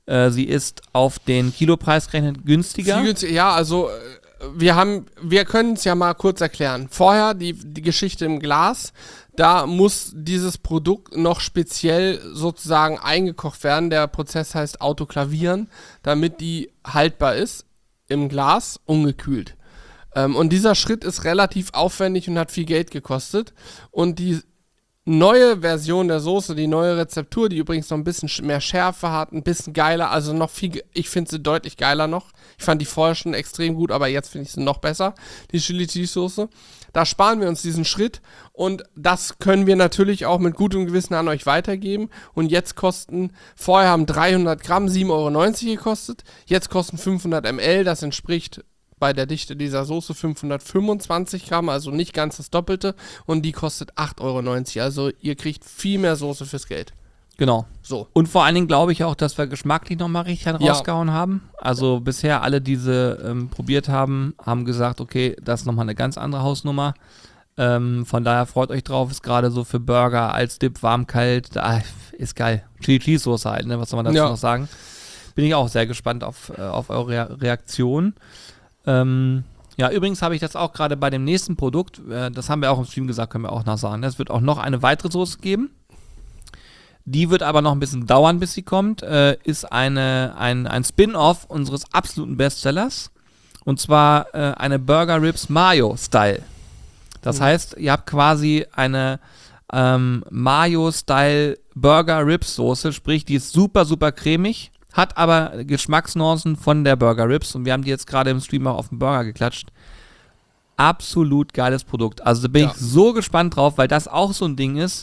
Äh, sie ist auf den Kilopreis gerechnet günstiger. Viel günstiger. Ja, also wir haben, wir können es ja mal kurz erklären. Vorher die, die Geschichte im Glas, da muss dieses Produkt noch speziell sozusagen eingekocht werden. Der Prozess heißt Autoklavieren, damit die haltbar ist im Glas, ungekühlt. Ähm, und dieser Schritt ist relativ aufwendig und hat viel Geld gekostet. Und die neue Version der Soße, die neue Rezeptur, die übrigens noch ein bisschen mehr Schärfe hat, ein bisschen geiler, also noch viel, ich finde sie deutlich geiler noch. Ich fand die vorher schon extrem gut, aber jetzt finde ich sie noch besser, die Chili Cheese Soße. Da sparen wir uns diesen Schritt und das können wir natürlich auch mit gutem Gewissen an euch weitergeben. Und jetzt kosten, vorher haben dreihundert Gramm sieben Euro neunzig gekostet, jetzt kosten fünfhundert Milliliter, das entspricht bei der Dichte dieser Soße fünfhundertfünfundzwanzig Gramm, also nicht ganz das Doppelte, und die kostet acht Euro neunzig, also ihr kriegt viel mehr Soße fürs Geld. Genau. So. Und vor allen Dingen glaube ich auch, dass wir geschmacklich nochmal richtig Ja. rausgehauen haben. Also bisher alle, die sie ähm, probiert haben, haben gesagt, okay, das ist nochmal eine ganz andere Hausnummer. Ähm, von daher freut euch drauf, ist gerade so für Burger als Dip, warm, kalt, da, ist geil. Chili Cheese Soße halt, ne? Was soll man dazu Ja. noch sagen? Bin ich auch sehr gespannt auf, äh, auf eure Rea- Reaktion. Ähm, ja, übrigens habe ich das auch gerade bei dem nächsten Produkt, äh, das haben wir auch im Stream gesagt, können wir auch noch sagen. Es wird auch noch eine weitere Soße geben. Die wird aber noch ein bisschen dauern, bis sie kommt. Äh, ist eine, ein, ein Spin-off unseres absoluten Bestsellers. Und zwar äh, eine Burger Ribs Mayo-Style. Das Mhm. heißt, ihr habt quasi eine ähm, Mayo-Style Burger Ribs Soße, sprich, die ist super, super cremig, hat aber Geschmacksnuancen von der Burger Ribs und wir haben die jetzt gerade im Stream auch auf den Burger geklatscht. Absolut geiles Produkt. Also da bin Ja. ich so gespannt drauf, weil das auch so ein Ding ist.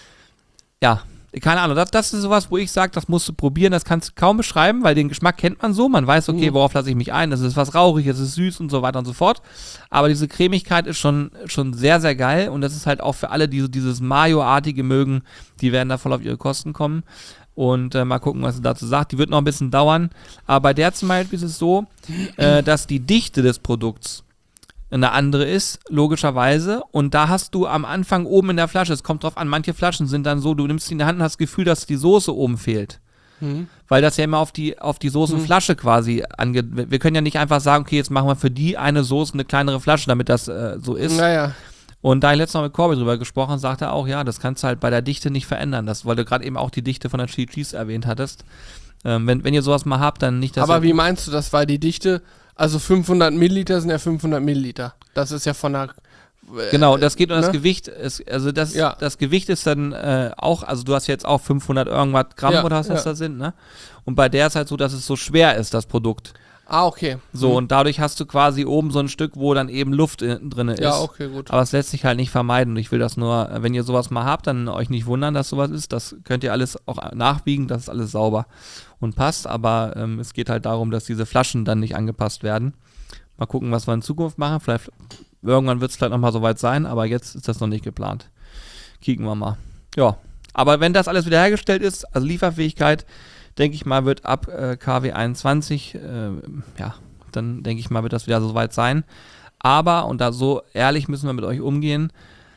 Ja, keine Ahnung, das, das ist sowas, wo ich sage, das musst du probieren, das kannst du kaum beschreiben, weil den Geschmack kennt man so, man weiß, okay, Mhm. worauf lasse ich mich ein, das ist was rauchig, es ist süß und so weiter und so fort, aber diese Cremigkeit ist schon, schon sehr, sehr geil und das ist halt auch für alle, die so dieses Mayo-artige mögen, die werden da voll auf ihre Kosten kommen und äh, mal gucken, was sie dazu sagt, die wird noch ein bisschen dauern, aber bei der zum Beispiel ist es so, äh, dass die Dichte des Produkts eine andere ist, logischerweise. Und da hast du am Anfang oben in der Flasche, es kommt drauf an, manche Flaschen sind dann so, du nimmst die in der Hand und hast das Gefühl, dass die Soße oben fehlt. Mhm. Weil das ja immer auf die, auf die Soßenflasche quasi angeht. Wir können ja nicht einfach sagen, okay, jetzt machen wir für die eine Soße eine kleinere Flasche, damit das äh, so ist. Naja. Und da ich letztes Mal mit Corby drüber gesprochen, sagte er auch, ja, das kannst du halt bei der Dichte nicht verändern. Das, weil du gerade eben auch die Dichte von der Chili Cheese erwähnt hattest. Ähm, wenn, wenn ihr sowas mal habt, dann nicht, dass Aber ihr, wie meinst du das? Weil die Dichte, also fünfhundert Milliliter sind ja fünfhundert Milliliter. Das ist ja von der... äh, Genau, das geht um das ne? Gewicht. Es, also das, Ja. das Gewicht ist dann äh, auch, also du hast jetzt auch fünfhundert irgendwas Gramm Ja, oder was das ja. da sind, ne? Und bei der ist halt so, dass es so schwer ist, das Produkt. Ah, okay. So, Mhm. und dadurch hast du quasi oben so ein Stück, wo dann eben Luft in, drin ist. Ja, okay, gut. Aber es lässt sich halt nicht vermeiden. Und ich will das nur, äh, wenn ihr sowas mal habt, dann euch nicht wundern, dass sowas ist. Das könnt ihr alles auch nachbiegen, das ist alles sauber und passt. Aber ähm, es geht halt darum, dass diese Flaschen dann nicht angepasst werden. Mal gucken, was wir in Zukunft machen. Vielleicht irgendwann wird es vielleicht nochmal soweit sein, aber jetzt ist das noch nicht geplant. Kicken wir mal. Ja, aber wenn das alles wiederhergestellt ist, also Lieferfähigkeit, denke ich mal, wird ab äh, K W einundzwanzig, äh, ja, dann denke ich mal, wird das wieder soweit sein. Aber, und da so ehrlich müssen wir mit euch umgehen,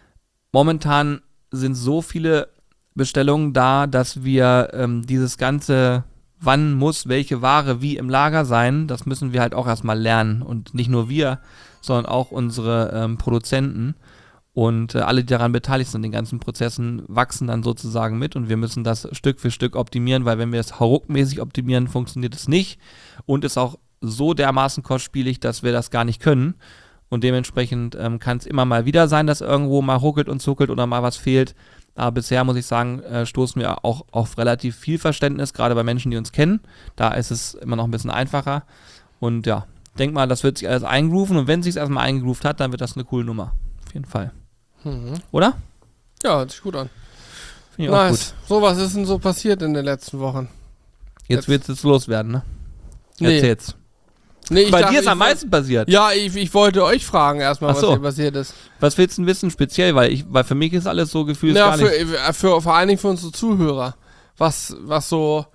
momentan sind so viele Bestellungen da, dass wir ähm, dieses ganze, wann muss welche Ware wie im Lager sein, das müssen wir halt auch erstmal lernen. Und nicht nur wir, sondern auch unsere ähm, Produzenten. Und äh, alle, die daran beteiligt sind, den ganzen Prozessen, wachsen dann sozusagen mit und wir müssen das Stück für Stück optimieren, weil wenn wir es hauruckmäßig optimieren, funktioniert es nicht und ist auch so dermaßen kostspielig, dass wir das gar nicht können. Und dementsprechend ähm, kann es immer mal wieder sein, dass irgendwo mal ruckelt und zuckelt oder mal was fehlt. Aber bisher muss ich sagen, äh, stoßen wir auch auf relativ viel Verständnis, gerade bei Menschen, die uns kennen. Da ist es immer noch ein bisschen einfacher. Und ja, denk mal, das wird sich alles eingrooven und wenn es sich erstmal eingegroovt hat, dann wird das eine coole Nummer. Auf jeden Fall. Mhm. Oder? Ja, hört sich gut an. Finde ich auch gut. Nice. So, was ist denn so passiert in den letzten Wochen? Jetzt Jetzt- wird es jetzt loswerden, ne? Nee. Erzähl's. Nee, ich Bei dachte, dir ist ich am wollt- meisten passiert. Ja, ich, ich wollte euch fragen erstmal, Ach was so. hier passiert ist. Was willst du denn wissen speziell? Weil, ich, weil für mich ist alles so gefühlt Ja, gar für, nicht. für, für, vor allen Dingen für unsere Zuhörer. Was, was so...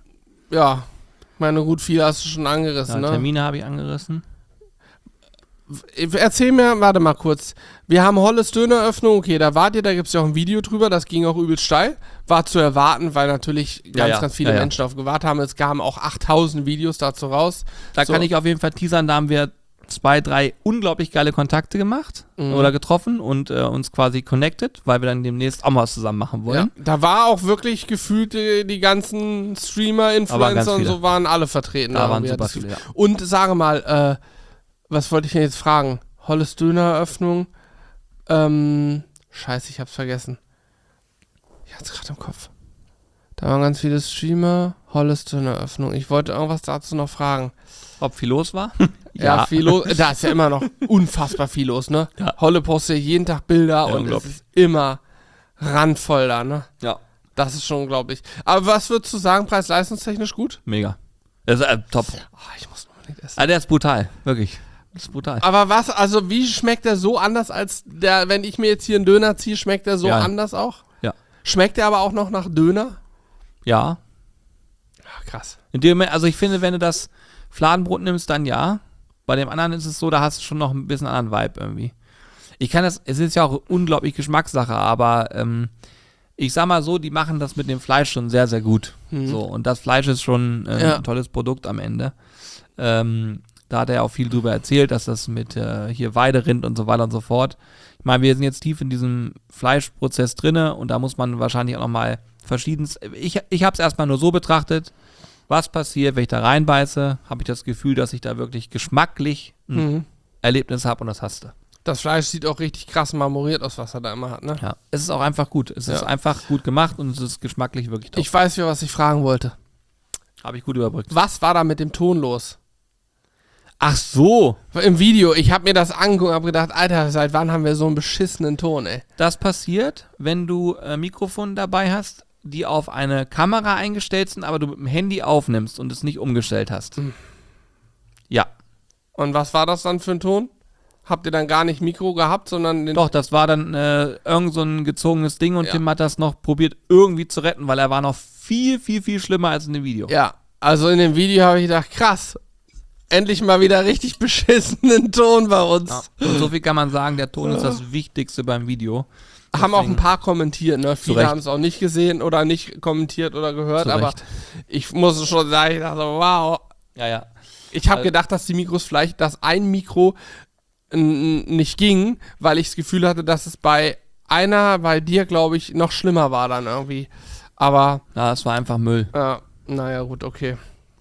Ja, ich meine, gut, viel hast du schon angerissen, Ja, ne? Termine habe ich angerissen. Erzähl mir, warte mal kurz. Wir haben Holles Döneröffnung, okay, da wart ihr, da gibt es ja auch ein Video drüber, das ging auch übelst steil. War zu erwarten, weil natürlich ganz, Ja, ja. ganz viele Ja, ja. Menschen darauf gewartet haben. Es kamen auch achttausend Videos dazu raus. Da So. kann ich auf jeden Fall teasern, da haben wir zwei, drei unglaublich geile Kontakte gemacht Mhm. oder getroffen und äh, uns quasi connected, weil wir dann demnächst auch mal was zusammen machen Ja, wollen. da war auch wirklich gefühlt, die, die ganzen Streamer, ganz Influencer und viele. so waren alle vertreten. Da waren irgendwie, super hat das viele, ja. Gefühl. Und sage mal, äh, was wollte ich denn jetzt fragen? Holles Döneröffnung. Ähm, scheiße, ich hab's vergessen. Ich hab's gerade im Kopf. Da waren ganz viele Streamer. Holles Döneröffnung. Ich wollte irgendwas dazu noch fragen. Ob viel los war? Ja, viel los. Da ist ja immer noch unfassbar viel los, ne? Ja. Holle postet jeden Tag Bilder und es unglaublich. ist immer randvoll da, ne? Ja. Das ist schon unglaublich. Aber was würdest du sagen, preis-leistungstechnisch gut? Mega. Das ist, äh, top. Oh, ich muss unbedingt essen. Ah, der ist brutal, wirklich. Das ist brutal. Aber was, also wie schmeckt der so anders als der, wenn ich mir jetzt hier einen Döner ziehe, schmeckt der so Ja. anders auch? Ja. Schmeckt der aber auch noch nach Döner? Ja. Ach, krass. In dem Moment, also ich finde, wenn du das Fladenbrot nimmst, dann ja. Bei dem anderen ist es so, da hast du schon noch ein bisschen anderen Vibe irgendwie. Ich kann das, es ist ja auch unglaublich Geschmackssache, aber ähm, ich sag mal so, die machen das mit dem Fleisch schon sehr, sehr gut. Mhm. So, und das Fleisch ist schon äh, Ja. ein tolles Produkt am Ende. Ähm, da hat er auch viel drüber erzählt, dass das mit äh, hier Weiderind und so weiter und so fort. Ich meine, wir sind jetzt tief in diesem Fleischprozess drinne und da muss man wahrscheinlich auch nochmal verschiedenes. Ich, ich habe es erstmal nur so betrachtet, was passiert, wenn ich da reinbeiße, habe ich das Gefühl, dass ich da wirklich geschmacklich ein Mhm. Erlebnis habe und das hast du. Das Fleisch sieht auch richtig krass marmoriert aus, was er da immer hat, ne? Ja. Es ist auch einfach gut. Es ist Ja. einfach gut gemacht und es ist geschmacklich wirklich top. Ich weiß ja, was ich fragen wollte. Habe ich gut überbrückt. Was war da mit dem Ton los? Ach so. Im Video, ich habe mir das angeguckt und habe gedacht, Alter, seit wann haben wir so einen beschissenen Ton, ey? Das passiert, wenn du äh, Mikrofone dabei hast, die auf eine Kamera eingestellt sind, aber du mit dem Handy aufnimmst und es nicht umgestellt hast. Mhm. Ja. Und was war das dann für ein Ton? Habt ihr dann gar nicht Mikro gehabt, sondern den... Doch, das war dann äh, irgend so ein gezogenes Ding und Ja. Tim hat das noch probiert irgendwie zu retten, weil er war noch viel, viel, viel schlimmer als in dem Video. Ja, also in dem Video habe ich gedacht, krass, endlich mal wieder richtig beschissenen Ton bei uns. Ja. Und so viel kann man sagen, der Ton ist das Wichtigste beim Video. Haben auch ein Deswegen- paar kommentiert, ne? Viele Recht. haben es auch nicht gesehen oder nicht kommentiert oder gehört, Zu aber Recht. ich muss schon sagen, ich dachte, wow. Ja, ja. Ich habe Also- gedacht, dass die Mikros vielleicht, dass ein Mikro n- nicht ging, weil ich das Gefühl hatte, dass es bei einer, bei dir, glaube ich, noch schlimmer war dann irgendwie. Aber, Ja, das war einfach Müll. äh, naja, gut, okay.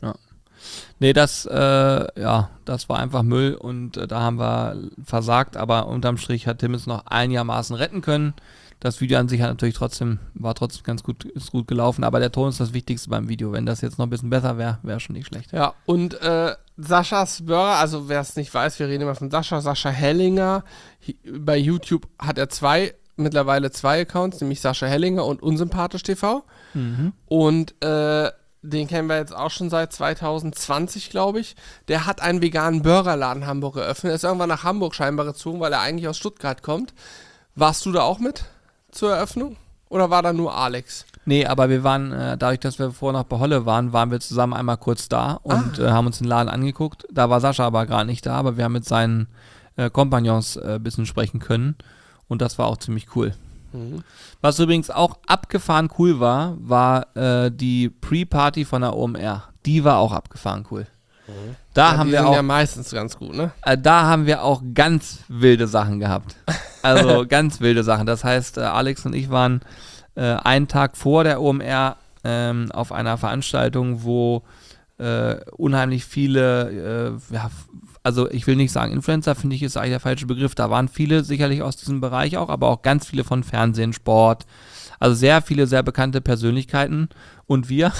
Nee, das, äh, ja, das war einfach Müll und äh, da haben wir versagt, aber unterm Strich hat Tim es noch einigermaßen retten können. Das Video an sich hat natürlich trotzdem, war trotzdem ganz gut, ist gut gelaufen, aber der Ton ist das Wichtigste beim Video. Wenn das jetzt noch ein bisschen besser wäre, wäre schon nicht schlecht. Ja, und äh, Saschas Burger, also wer es nicht weiß, wir reden immer von Sascha, Sascha Hellinger. Hi- Bei YouTube hat er zwei, mittlerweile zwei Accounts, nämlich Sascha Hellinger und Unsympathisch T V. Mhm. Und äh, den kennen wir jetzt auch schon seit zwanzig zwanzig, glaube ich. Der hat einen veganen Burgerladen in Hamburg eröffnet. Er ist irgendwann nach Hamburg scheinbar gezogen, weil er eigentlich aus Stuttgart kommt. Warst du da auch mit zur Eröffnung? Oder war da nur Alex? Nee, aber wir waren, äh, dadurch, dass wir vorher noch bei Holle waren, waren wir zusammen einmal kurz da und äh, haben uns den Laden angeguckt. Da war Sascha aber gerade nicht da, aber wir haben mit seinen äh, Kompagnons äh, ein bisschen sprechen können und das war auch ziemlich cool. Mhm. Was übrigens auch abgefahren cool war, war äh, die Pre-Party von der O M R. Die war auch abgefahren cool. Da Ja, haben die wir sind auch, ja meistens ganz gut, ne? äh, da haben wir auch ganz wilde Sachen gehabt. Also ganz wilde Sachen. Das heißt, äh, Alex und ich waren äh, einen Tag vor der O M R ähm, auf einer Veranstaltung, wo äh, unheimlich viele, äh, ja, f- also ich will nicht sagen Influencer, finde ich ist eigentlich der falsche Begriff. Da waren viele sicherlich aus diesem Bereich auch, aber auch ganz viele von Fernsehen, Sport. Also sehr viele, sehr bekannte Persönlichkeiten und wir.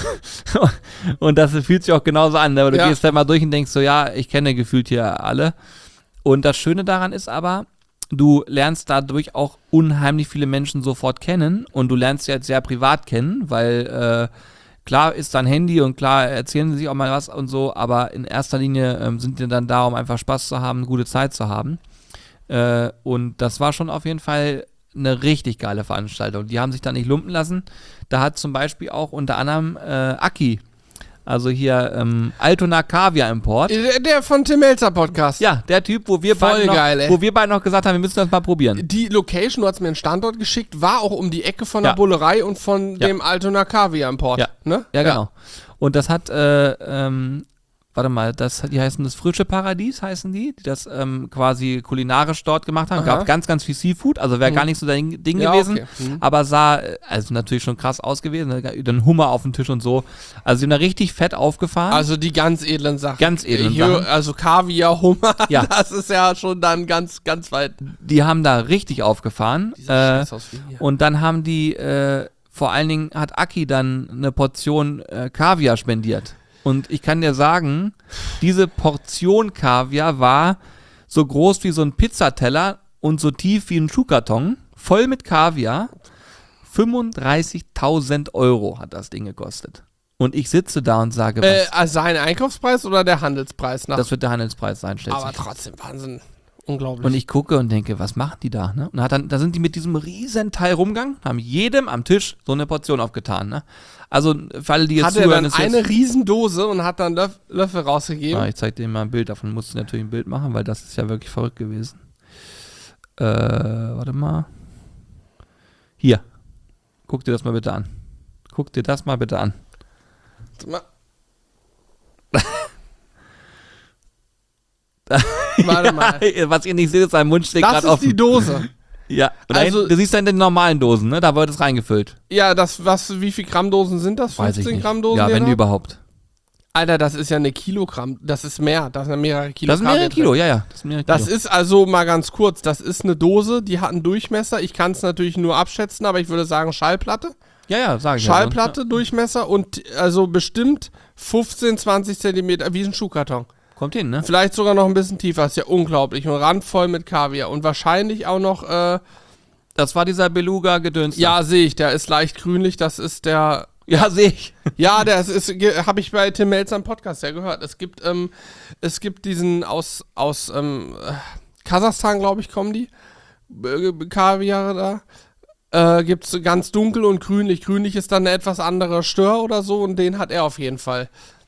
Und das fühlt sich auch genauso an. Ne? Du Ja. gehst halt mal durch und denkst so, ja, ich kenne gefühlt hier alle. Und das Schöne daran ist aber, du lernst dadurch auch unheimlich viele Menschen sofort kennen und du lernst sie jetzt sehr privat kennen, weil äh, klar ist dein Handy und klar erzählen sie sich auch mal was und so, aber in erster Linie ähm, sind die dann da, um einfach Spaß zu haben, eine gute Zeit zu haben. Äh, und das war schon auf jeden Fall eine richtig geile Veranstaltung. Die haben sich da nicht lumpen lassen. Da hat zum Beispiel auch unter anderem äh, Aki Also hier ähm, Altona Kaviar Import. Der, der von Tim Melzer Podcast. Ja, der Typ, wo wir, Voll beide noch, geil, ey. wo wir beide noch gesagt haben, wir müssen das mal probieren. Die Location, du hast mir einen Standort geschickt, war auch um die Ecke von Ja. der Bullerei und von Ja. dem Altona Kaviar Import. Ja. Ne? Ja, genau. Und das hat, äh, ähm, warte mal, das, die heißen das Frische Paradies, heißen die, die das ähm, quasi kulinarisch dort gemacht haben. Aha. Gab ganz, ganz viel Seafood, also wäre Mhm. gar nicht so dein Ding Ja, gewesen, okay. Mhm. aber sah, äh, also natürlich schon krass aus gewesen, ne? Dann Hummer auf dem Tisch und so. Also sie haben da richtig fett aufgefahren. Also die ganz edlen Sachen. Ganz edlen Hier, Sachen. Also Kaviar, Hummer, Ja. das ist ja schon dann ganz, ganz weit. Die haben da richtig aufgefahren. Diese Äh, Scheißhaus wie hier. und dann haben die, äh, vor allen Dingen hat Aki dann eine Portion äh, Kaviar spendiert. Und ich kann dir sagen, diese Portion Kaviar war so groß wie so ein Pizzateller und so tief wie ein Schuhkarton, voll mit Kaviar. fünfunddreißigtausend Euro hat das Ding gekostet. Und ich sitze da und sage, was? Äh, also sein Einkaufspreis oder der Handelspreis? Nach Das wird der Handelspreis sein, stellt aber sich. trotzdem, Wahnsinn. Unglaublich. Und ich gucke und denke, was machen die da? Ne? Und hat dann, da sind die mit diesem riesen Teil rumgegangen, haben jedem am Tisch so eine Portion aufgetan. Ne? Also, für alle, die jetzt hat er zuhören, dann ist eine jetzt, Riesendose und hat dann Löff Löffel rausgegeben. ja, ich zeig dir mal ein Bild, davon musst du natürlich ein Bild machen, weil das ist ja wirklich verrückt gewesen. Äh, warte mal. Hier. Guck dir das mal bitte an. Guck dir das mal bitte an. Warte mal. Was ihr nicht seht, ist sein Mund steht Das gerade ist offen. die Dose. Ja, und Also- also, du siehst dann in den normalen Dosen, ne? Da wird es reingefüllt. Ja, das, was, wie viel Gramm Dosen sind das? Weiß ich fünfzehn nicht. Gramm Dosen? Ja, die wenn da? überhaupt. Alter, das ist ja eine Kilogramm. Das ist mehr. Das sind mehrere Kilo. Das sind mehrere Kaviar Kilo, drin. ja, ja. Das sind mehrere Das Kilo. ist also mal ganz kurz. Das ist eine Dose, die hat einen Durchmesser. Ich kann es natürlich nur abschätzen, aber ich würde sagen Schallplatte. Ja, ja, sag ich ja. Schallplatte, Durchmesser und also bestimmt fünfzehn, zwanzig Zentimeter, wie ein Schuhkarton. Kommt hin, ne? Vielleicht sogar noch ein bisschen tiefer. Ist ja unglaublich. Und randvoll mit Kaviar. Und wahrscheinlich auch noch, äh, Das war dieser Beluga-Gedöns. ja, sehe ich, der ist leicht grünlich. Das ist der. Ja, sehe ich. Ja, das ist, habe ich bei Tim Melzer im Podcast ja gehört. Es gibt, ähm, es gibt diesen aus, aus ähm, äh, Kasachstan, glaube ich, kommen die äh, Kaviare da. Äh, gibt's ganz dunkel und grünlich. Grünlich ist dann eine etwas andere Stör oder so und den hat er auf jeden Fall.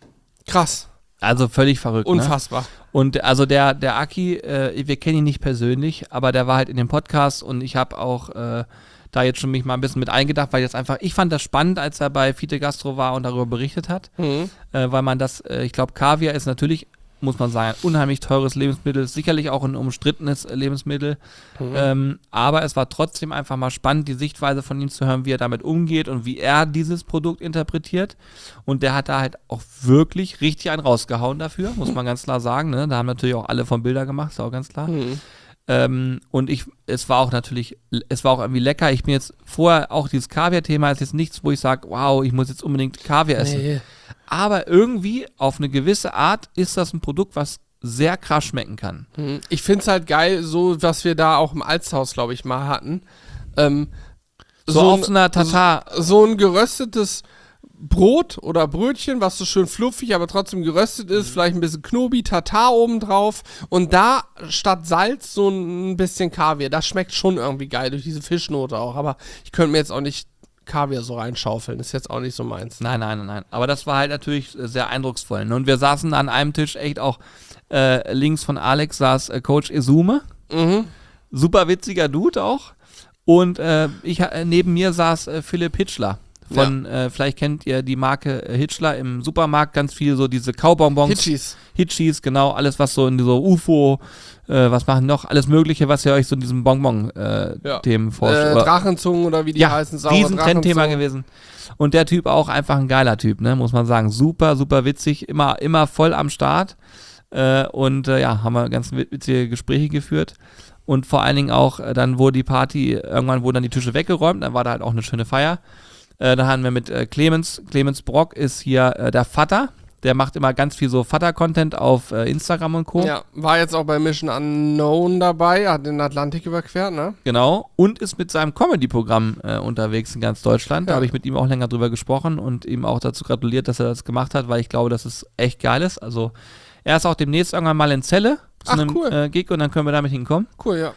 Krass, Also völlig verrückt, ne? unfassbar. Und also der, der Aki, äh, wir kennen ihn nicht persönlich, aber der war halt in dem Podcast und ich habe auch äh, da jetzt schon mich mal ein bisschen mit eingedacht, weil jetzt einfach, ich fand das spannend, als er bei Fiete Gastro war und darüber berichtet hat, Mhm. äh, weil man das, äh, ich glaube, Kaviar ist natürlich, muss man sagen, ein unheimlich teures Lebensmittel, sicherlich auch ein umstrittenes äh, Lebensmittel, Mhm. ähm, aber es war trotzdem einfach mal spannend, die Sichtweise von ihm zu hören, wie er damit umgeht und wie er dieses Produkt interpretiert und der hat da halt auch wirklich richtig einen rausgehauen dafür, muss man ganz klar sagen, ne? Da haben natürlich auch alle von Bilder gemacht, ist auch ganz klar. Mhm. Ähm, und ich, es war auch natürlich, es war auch irgendwie lecker. Ich bin jetzt vorher auch dieses Kaviar-Thema ist jetzt nichts, wo ich sage, wow, ich muss jetzt unbedingt Kaviar essen. Nee. Aber irgendwie auf eine gewisse Art ist das ein Produkt, was sehr krass schmecken kann. Mhm. Ich finde es halt geil, so was wir da auch im Altshaus, glaube ich, mal hatten. Ähm, So, ein- auf so einer Tatar. so ein geröstetes Brot oder Brötchen, was so schön fluffig, aber trotzdem geröstet ist, vielleicht ein bisschen Knobi, Tatar obendrauf und da statt Salz so ein bisschen Kaviar. Das schmeckt schon irgendwie geil durch diese Fischnote auch, aber ich könnte mir jetzt auch nicht Kaviar so reinschaufeln, ist jetzt auch nicht so meins. Nein, nein, nein, nein. Aber das war halt natürlich äh, sehr eindrucksvoll. Ne? Und wir saßen an einem Tisch echt auch äh, links von Alex saß äh, Coach Izume. Mhm. Super witziger Dude auch. Und äh, ich, äh, neben mir saß äh, Philipp Hitschler. Von, äh, vielleicht kennt ihr die Marke äh, Hitschler im Supermarkt, ganz viel so diese Kaubonbons. Hitchis. Hitchis, genau, alles was so in so U F O, äh, was machen noch, alles mögliche, was ihr euch so in diesem Bonbon-Themen äh, Ja. forscht. Äh, oder- Drachenzungen oder wie die ja, heißen. saure riesen Trendthema Drachenzungen. gewesen. Und der Typ auch einfach ein geiler Typ, ne, muss man sagen. Super, super witzig, immer, immer voll am Start. Äh, und äh, ja, haben wir ganz witzige Gespräche geführt. Und vor allen Dingen auch, äh, dann wurde die Party, irgendwann wurden dann die Tische weggeräumt, dann war da halt auch eine schöne Feier. Äh, da haben wir mit äh, Clemens, Clemens Brock ist hier äh, der Vater. Der macht immer ganz viel so Vater-Content auf äh, Instagram und Co. Ja, war jetzt auch bei Mission Unknown dabei, hat den Atlantik überquert, ne? Genau. Und ist mit seinem Comedy-Programm äh, unterwegs in ganz Deutschland. Da Ja. habe ich mit ihm auch länger drüber gesprochen und ihm auch dazu gratuliert, dass er das gemacht hat, weil ich glaube, dass es echt geil ist. Also er ist auch demnächst irgendwann mal in Celle zu Ach, einem cool. äh, Gig und dann können wir damit hinkommen. Cool, ja.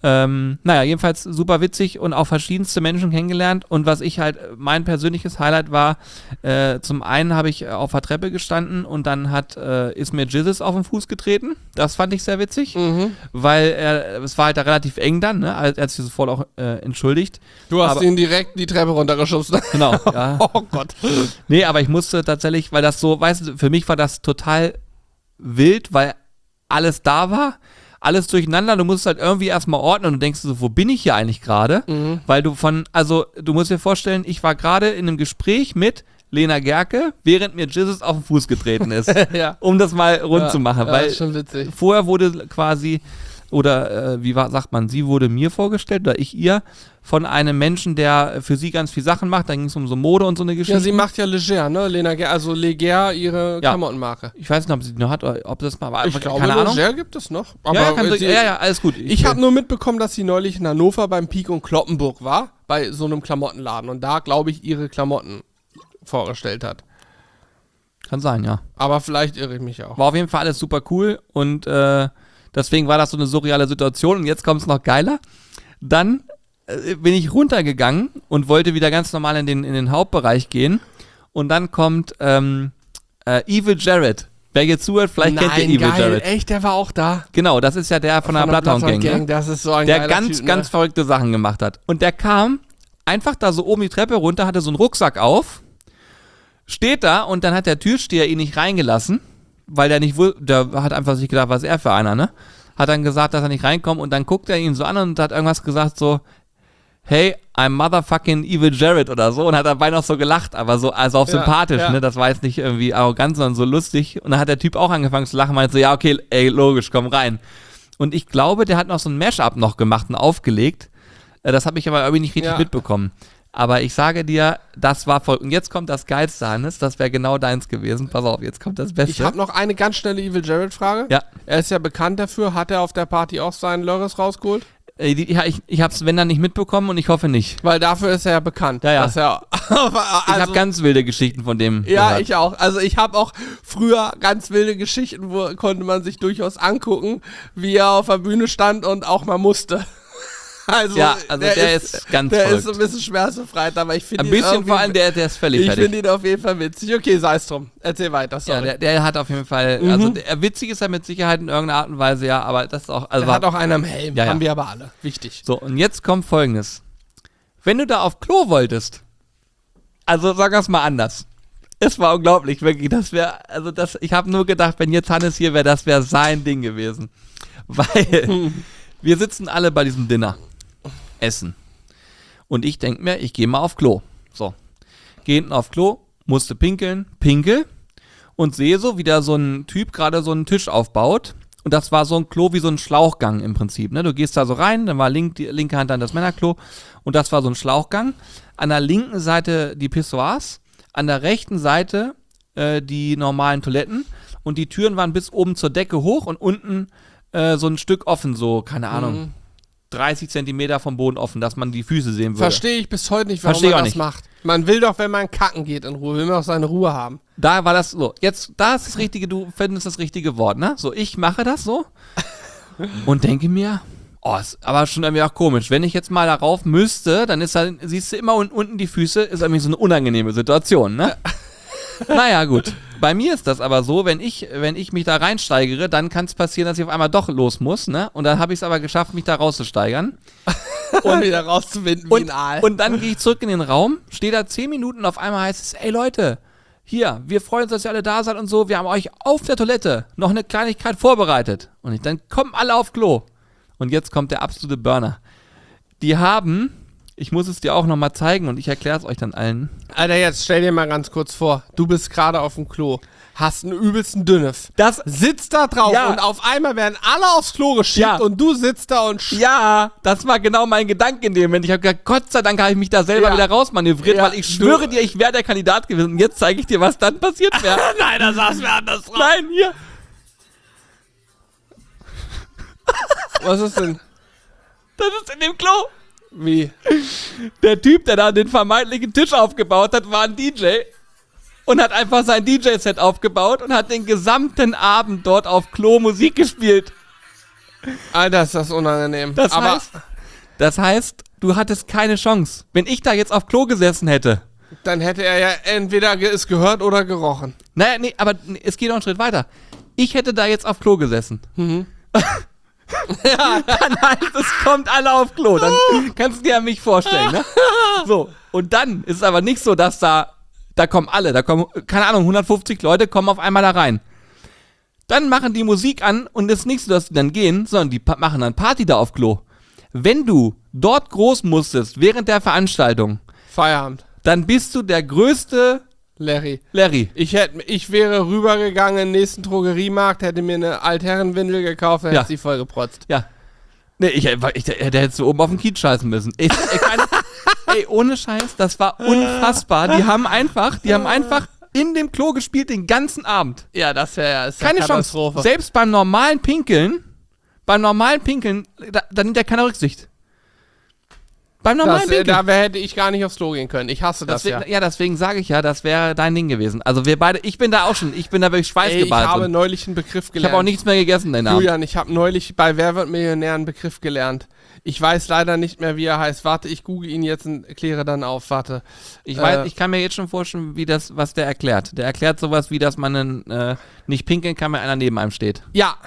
Ähm, naja, jedenfalls super witzig und auch verschiedenste Menschen kennengelernt. Und was ich halt, mein persönliches Highlight war, äh, zum einen habe ich auf der Treppe gestanden und dann hat, äh, ist mir Jizzes auf den Fuß getreten. Das fand ich sehr witzig, Mhm. weil er, es war halt da relativ eng dann, ne? Er hat sich sofort auch äh, entschuldigt. Du hast Aber- ihn direkt die Treppe runtergeschubst. Genau, ja. Oh Gott. Nee, aber ich musste tatsächlich, weil das so, weißt du, für mich war das total wild, weil alles da war, alles durcheinander, du musst halt irgendwie erstmal ordnen und du denkst so, wo bin ich hier eigentlich gerade? Mhm. Weil du von, also du musst dir vorstellen, ich war gerade in einem Gespräch mit Lena Gerke, während mir Jizzes auf den Fuß getreten ist, Ja. um das mal rund Ja, zu machen, ja, weil ist schon witzig. vorher wurde quasi, oder äh, wie war, sagt man, sie wurde mir vorgestellt oder ich ihr, von einem Menschen, der für sie ganz viel Sachen macht, da ging es um so Mode und so eine Geschichte. Ja, sie macht ja Leger, ne? Lena, Ger- also Leger, ihre Ja. Klamottenmarke. Ich weiß nicht, ob sie die noch hat oder ob das mal war. Ich glaube, keine Ahnung. Leger gibt es noch. Aber Ja, ja, kann, sie, ja, ja, alles gut. Ich habe nur mitbekommen, dass sie neulich in Hannover beim Pieck und Kloppenburg war, bei so einem Klamottenladen und da, glaube ich, ihre Klamotten vorgestellt hat. Kann sein, ja. Aber vielleicht irre ich mich auch. War auf jeden Fall alles super cool und äh, deswegen war das so eine surreale Situation und jetzt kommt es noch geiler. Dann äh, bin ich runtergegangen und wollte wieder ganz normal in den, in den Hauptbereich gehen und dann kommt ähm, äh, Evil Jared. Wer jetzt zuhört, vielleicht kennt ihr Nein, Evil geil, Jared. echt, der war auch da. Genau, das ist ja der von, der Bloodhound Gang, ne? Das ist so ein Der geiler ganz, Typ, ganz ne? verrückte Sachen gemacht hat. Und der kam einfach da so oben die Treppe runter, hatte so einen Rucksack auf, steht da und dann hat der Türsteher ihn nicht reingelassen, weil der nicht wohl, der hat einfach sich gedacht, was ist er für einer, ne? Hat dann gesagt, dass er nicht reinkommt und dann guckt er ihn so an und hat irgendwas gesagt so, hey, I'm motherfucking Evil Jared oder so und hat dabei noch so gelacht, aber so, also auf Ja, sympathisch, ja. ne? Das war jetzt nicht irgendwie arrogant, sondern so lustig. Und dann hat der Typ auch angefangen zu lachen, meinte so, ja, okay, ey, logisch, komm rein. Und ich glaube, der hat noch so ein Mashup noch gemacht und aufgelegt. Äh, Das habe ich aber irgendwie nicht richtig Ja. mitbekommen. Aber ich sage dir, das war voll. Und jetzt kommt das Geilste, Hannes, das wäre genau deins gewesen. Pass auf, jetzt kommt das Beste. Ich habe noch eine ganz schnelle Evil Jared-Frage. Ja. Er ist ja bekannt dafür. Hat er auf der Party auch seinen Lörres rausgeholt? Äh, die- ja, ich, ich habe es, wenn dann, nicht mitbekommen und ich hoffe nicht. Weil dafür ist er ja bekannt. Ja, ja. Dass er, Ich also, habe ganz wilde Geschichten von dem ja, gehört. ich auch. Also ich habe auch früher ganz wilde Geschichten, wo konnte man sich durchaus angucken, wie er auf der Bühne stand und auch mal musste. Also, Ja, also der ist ganz Der verrückt. ist so ein bisschen schmerzbefreit, aber ich finde Ein ihn bisschen irgendwie- vor allem, der, der ist völlig Ich fertig. finde ihn auf jeden Fall witzig. Okay, sei es drum. Erzähl weiter, Ja, sorry. der, der hat auf jeden Fall, Mhm. also der, witzig ist er mit Sicherheit in irgendeiner Art und Weise, ja, aber das ist auch, also Der war, hat auch einen am Helm. Ja, ja. Haben wir aber alle. Wichtig. so, und jetzt kommt Folgendes. Wenn du da auf Klo wolltest, also sag das mal anders. Es war unglaublich, wirklich, das wäre, also das, ich habe nur gedacht, wenn jetzt Hannes hier wäre, das wäre sein Ding gewesen. Weil wir sitzen alle bei diesem Dinner, essen. Und ich denke mir, ich gehe mal auf Klo. So, gehe hinten auf Klo, musste pinkeln, pinkel und sehe so, wie da so ein Typ gerade so einen Tisch aufbaut. Und das war so ein Klo wie so ein Schlauchgang im Prinzip. Ne? Du gehst da so rein, dann war link, die linke Hand dann das Männerklo und das war so ein Schlauchgang. An der linken Seite die Pissoirs, an der rechten Seite äh, die normalen Toiletten und die Türen waren bis oben zur Decke hoch und unten äh, so ein Stück offen, so, keine Ahnung, Mhm. dreißig Zentimeter vom Boden offen, dass man die Füße sehen würde. Verstehe ich bis heute nicht, warum Versteh man auch das nicht. macht. Man will doch, wenn man kacken geht in Ruhe, will man auch seine Ruhe haben. Da war das so. Jetzt, da ist das richtige, du findest das richtige Wort, ne? So, ich mache das so und denke mir, oh, ist aber schon irgendwie auch komisch. Wenn ich jetzt mal darauf müsste, dann ist da, siehst du immer un unten die Füße, ist irgendwie so eine unangenehme Situation, ne? Naja, gut. Bei mir ist das aber so, wenn ich, wenn ich mich da reinsteigere, dann kann es passieren, dass ich auf einmal doch los muss, ne? Und dann habe ich es aber geschafft, mich da rauszusteigern. Um wieder rauszuwinden wie Und, ein Aal. und dann gehe ich zurück in den Raum, stehe da zehn Minuten und auf einmal heißt es, ey Leute, hier, wir freuen uns, dass ihr alle da seid und so, wir haben euch auf der Toilette noch eine Kleinigkeit vorbereitet. Und ich, dann kommen alle auf Klo. Und jetzt kommt der absolute Burner. Die haben, ich muss es dir auch nochmal zeigen und ich erkläre es euch dann allen. Alter, jetzt stell dir mal ganz kurz vor, du bist gerade auf dem Klo, hast einen übelsten Dünnef, Das, sitzt da drauf Ja. und auf einmal werden alle aufs Klo geschickt Ja. und du sitzt da und sch ja, das war genau mein Gedanke in dem Moment. Ich habe gedacht, Gott sei Dank habe ich mich da selber Ja. wieder rausmanövriert, Ja, weil ich du- schwöre dir, ich wäre der Kandidat gewesen. Und jetzt zeige ich dir, was dann passiert wäre. Nein, da saß mir andersrum. Nein, hier. Was ist denn? Das ist in dem Klo. Wie? Der Typ, der da den vermeintlichen Tisch aufgebaut hat, war ein D J und hat einfach sein D J-Set aufgebaut und hat den gesamten Abend dort auf Klo Musik gespielt. Alter, ist das unangenehm. Das aber heißt, das heißt, du hattest keine Chance. Wenn ich da jetzt auf Klo gesessen hätte. Dann hätte er ja entweder ge- es gehört oder gerochen. Naja, nee, aber es geht noch einen Schritt weiter. Ich hätte da jetzt auf Klo gesessen. Mhm. Ja, dann heißt es, kommt alle auf Klo. Dann kannst du dir ja mich vorstellen, ne? So, und dann ist es aber nicht so, dass da, da kommen alle, da kommen, keine Ahnung, hundertfünfzig Leute kommen auf einmal da rein. Dann machen die Musik an und es ist nicht so, dass die dann gehen, sondern die pa- machen dann Party da auf Klo. Wenn du dort groß musstest, während der Veranstaltung, Feierabend. dann bist du der größte Larry. Larry. Ich, hätt, ich wäre rübergegangen in den nächsten Drogeriemarkt, hätte mir eine Altherrenwindel gekauft, dann Ja. hätte sie voll geprotzt. Ja. Nee, ich, ich, ich, der hättest du oben auf den Kiez scheißen müssen. Ich, ich kann, ey, ohne Scheiß, das war unfassbar. Die haben einfach, die haben einfach in dem Klo gespielt den ganzen Abend. Ja, das wäre ja Keine Chance. Selbst beim normalen Pinkeln, beim normalen Pinkeln, da, da nimmt er keine Rücksicht. Beim normalen Das, äh, Pinkeln. da wär, hätte ich gar nicht aufs Klo gehen können. Ich hasse das Deswegen, ja. ja, deswegen sage ich ja, das wäre dein Ding gewesen. Also wir beide, ich bin da auch schon, ich bin da wirklich Ey, ich schweißgeballt. habe drin. neulich einen Begriff Ich gelernt. habe auch nichts mehr gegessen, den Abend. Julian, ich habe neulich bei Wer wird Millionär einen Begriff gelernt. Ich weiß leider nicht mehr, wie er heißt. Warte, ich google ihn jetzt und kläre dann auf. Warte. Ich weiß, Äh, ich kann mir jetzt schon vorstellen, wie das, was der erklärt. Der erklärt sowas wie, dass man einen, äh, nicht pinkeln kann, wenn einer neben einem steht. Ja.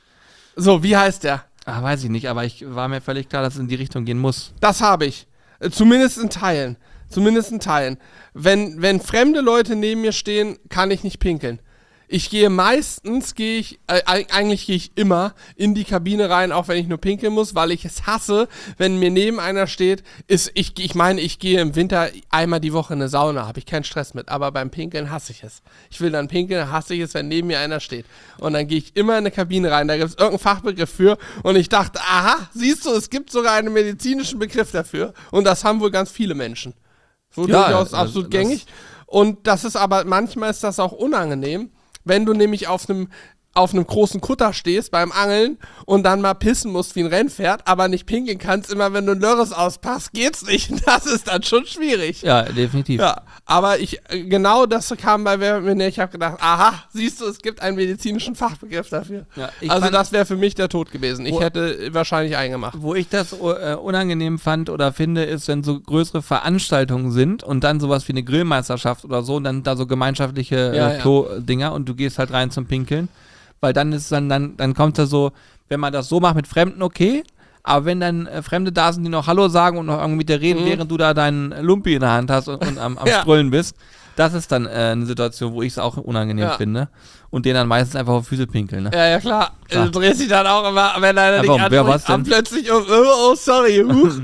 So, wie heißt der? Ah, weiß ich nicht, aber ich war mir völlig klar, dass es in die Richtung gehen muss. Das habe ich. Äh, Zumindest in Teilen. Zumindest in Teilen. Wenn, wenn fremde Leute neben mir stehen, kann ich nicht pinkeln. Ich gehe meistens, gehe ich, äh, eigentlich gehe ich immer in die Kabine rein, auch wenn ich nur pinkeln muss, weil ich es hasse, wenn mir neben einer steht, ist, ich, ich meine, ich gehe im Winter einmal die Woche in eine Sauna, habe ich keinen Stress mit, aber beim Pinkeln hasse ich es. Ich will dann pinkeln, hasse ich es, wenn neben mir einer steht. Und dann gehe ich immer in eine Kabine rein, da gibt es irgendeinen Fachbegriff für und ich dachte, aha, siehst du, es gibt sogar einen medizinischen Begriff dafür und das haben wohl ganz viele Menschen. So Ja, durchaus das- absolut das- gängig. Und das ist aber, manchmal ist das auch unangenehm, wenn du nämlich auf einem auf einem großen Kutter stehst beim Angeln und dann mal pissen musst wie ein Rennpferd, aber nicht pinkeln kannst, immer wenn du ein Lörres auspasst, geht's nicht. Das ist dann schon schwierig. Ja, definitiv. Ja, aber ich, äh, genau das kam bei Wer wird Millionär. Ich habe gedacht, aha, siehst du, es gibt einen medizinischen Fachbegriff dafür. Ja, ich Also fand- das wäre für mich der Tod gewesen. Ich Wo- hätte wahrscheinlich eingemacht. Wo ich das äh, unangenehm fand oder finde, ist, wenn so größere Veranstaltungen sind und dann sowas wie eine Grillmeisterschaft oder so und dann da so gemeinschaftliche äh, Ja, ja. Klo-Dinger und du gehst halt rein zum Pinkeln. Weil dann ist dann, dann, dann kommt da so, wenn man das so macht mit Fremden, okay, aber wenn dann äh, Fremde da sind, die noch Hallo sagen und noch irgendwie mit dir reden, Mhm. während du da deinen Lumpi in der Hand hast und, und am, am Ja. Strollen bist, das ist dann äh, eine Situation, wo ich es auch unangenehm Ja. finde und denen dann meistens einfach auf Füße pinkeln. Ne? Ja, ja, klar. Klar. Du drehst dich dann auch immer, wenn einer Ja, dich warum? Wer anspricht, was denn? an plötzlich, oh, oh, oh sorry, huch.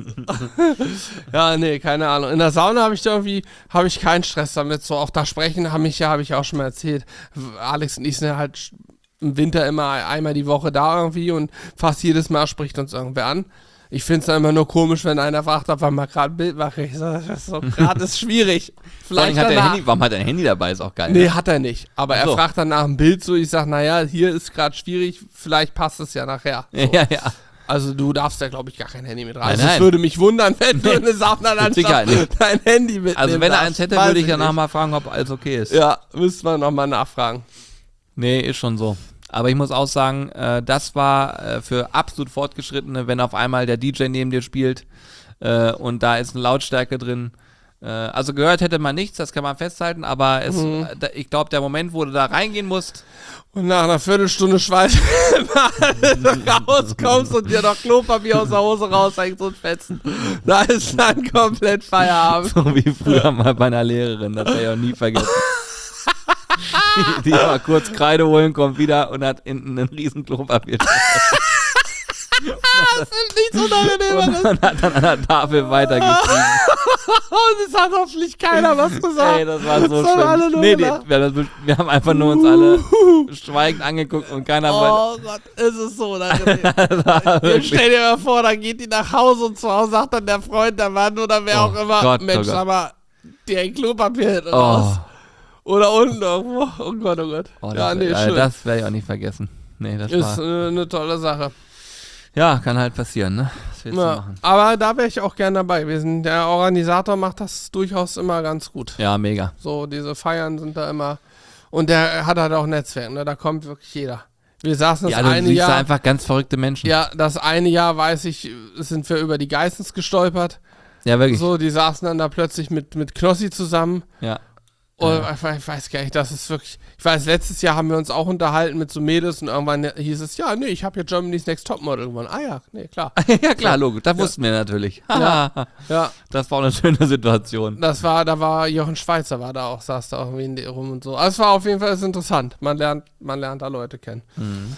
Ja, nee, keine Ahnung. In der Sauna habe ich da irgendwie, habe ich keinen Stress damit. So, auch da sprechen habe ich ja, habe ich auch schon mal erzählt. Alex und ich sind ja halt sch- im Winter immer einmal die Woche da irgendwie und fast jedes Mal spricht uns irgendwer an. Ich finde es dann immer nur komisch, wenn einer fragt, ob man mal gerade ein Bild mache. Ich sage, das ist so, gerade ist schwierig. Vor allem Vielleicht hat er danach. Handy, warum hat er ein Handy dabei? Ist auch geil. Nee, ne? hat er nicht. Aber Ach er so. fragt dann nach dem Bild so, ich sage, naja, hier ist gerade schwierig, vielleicht passt es ja nachher. So. Ja, ja. Also du darfst ja, glaube ich, gar kein Handy mit rein. Nein, Also es nein. würde mich wundern, wenn du in eine Sauna Sicherheit dann nicht. dein Handy mitnimmst. Also wenn er eins hätte, Weiß würde ich ich danach nicht. mal fragen, ob alles okay ist. Ja, müsste man nochmal nachfragen. Nee, ist schon so. Aber ich muss auch sagen, äh, das war äh, für absolut Fortgeschrittene, wenn auf einmal der D J neben dir spielt äh, und da ist eine Lautstärke drin. Äh, also gehört hätte man nichts, das kann man festhalten, aber es, Mhm. äh, da, ich glaube, der Moment, wo du da reingehen musst, Und nach einer Viertelstunde Schweiß rauskommst und dir noch Klopapier aus der Hose raushängt und fetzen. Da ist dann komplett Feierabend. so wie früher mal bei einer Lehrerin, das werde ich auch nie vergessen. die, die mal kurz Kreide holen, kommt wieder und hat hinten einen riesen Klopapier. Das ist nichts Unangenehmeres. Und hat dann an der Tafel weitergeschrieben. Und es hat hoffentlich keiner was gesagt. Ey, das war so Das haben alle schlimm. nur Nee, die, gelacht. wir, haben das- wir haben einfach nur uns alle schweigend angeguckt und keiner wollte. Oh Gott, ist es so unangenehm. Das war Jetzt wirklich- stell dir mal vor, dann geht die nach Hause und zu Hause sagt dann der Freund, der Mann oder wer Oh auch immer, Gott, oh Mensch, Gott. sag mal, dir ein Klopapier hinten Oh, raus. Oder unten irgendwo. Oh Gott, oh Gott. oh, ja, das, nee, äh, schön. das werde ich auch nicht vergessen. Nee, das ist war. äh, eine tolle Sache. Ja, kann halt passieren, ne? Was willst du Ja, machen? aber da wäre ich auch gern dabei gewesen. Der Organisator macht das durchaus immer ganz gut. Ja, mega. So, diese Feiern sind da immer. Und der hat halt auch ein Netzwerk, ne? Da kommt wirklich jeder. Wir saßen das Ja, du eine siehst Jahr. da einfach ganz verrückte Menschen. Ja, das eine Jahr, weiß ich, sind wir über die Geissens gestolpert. Ja, wirklich. So, die saßen dann da plötzlich mit, mit Knossi zusammen. Ja. Und Ja. ich, ich weiß gar nicht, das ist wirklich. Ich weiß, letztes Jahr haben wir uns auch unterhalten mit so Mädels und irgendwann hieß es, ja, nee, ich habe ja Germany's Next Topmodel gewonnen. Ah ja, nee, klar. ja, klar, logisch. Das wussten wir natürlich. Ja. Ja, Das war auch eine schöne Situation. das war, da war Jochen Schweizer, war da auch, saß da irgendwie rum und so. Also es war auf jeden Fall ist interessant. Man lernt, man lernt da Leute kennen. Mhm.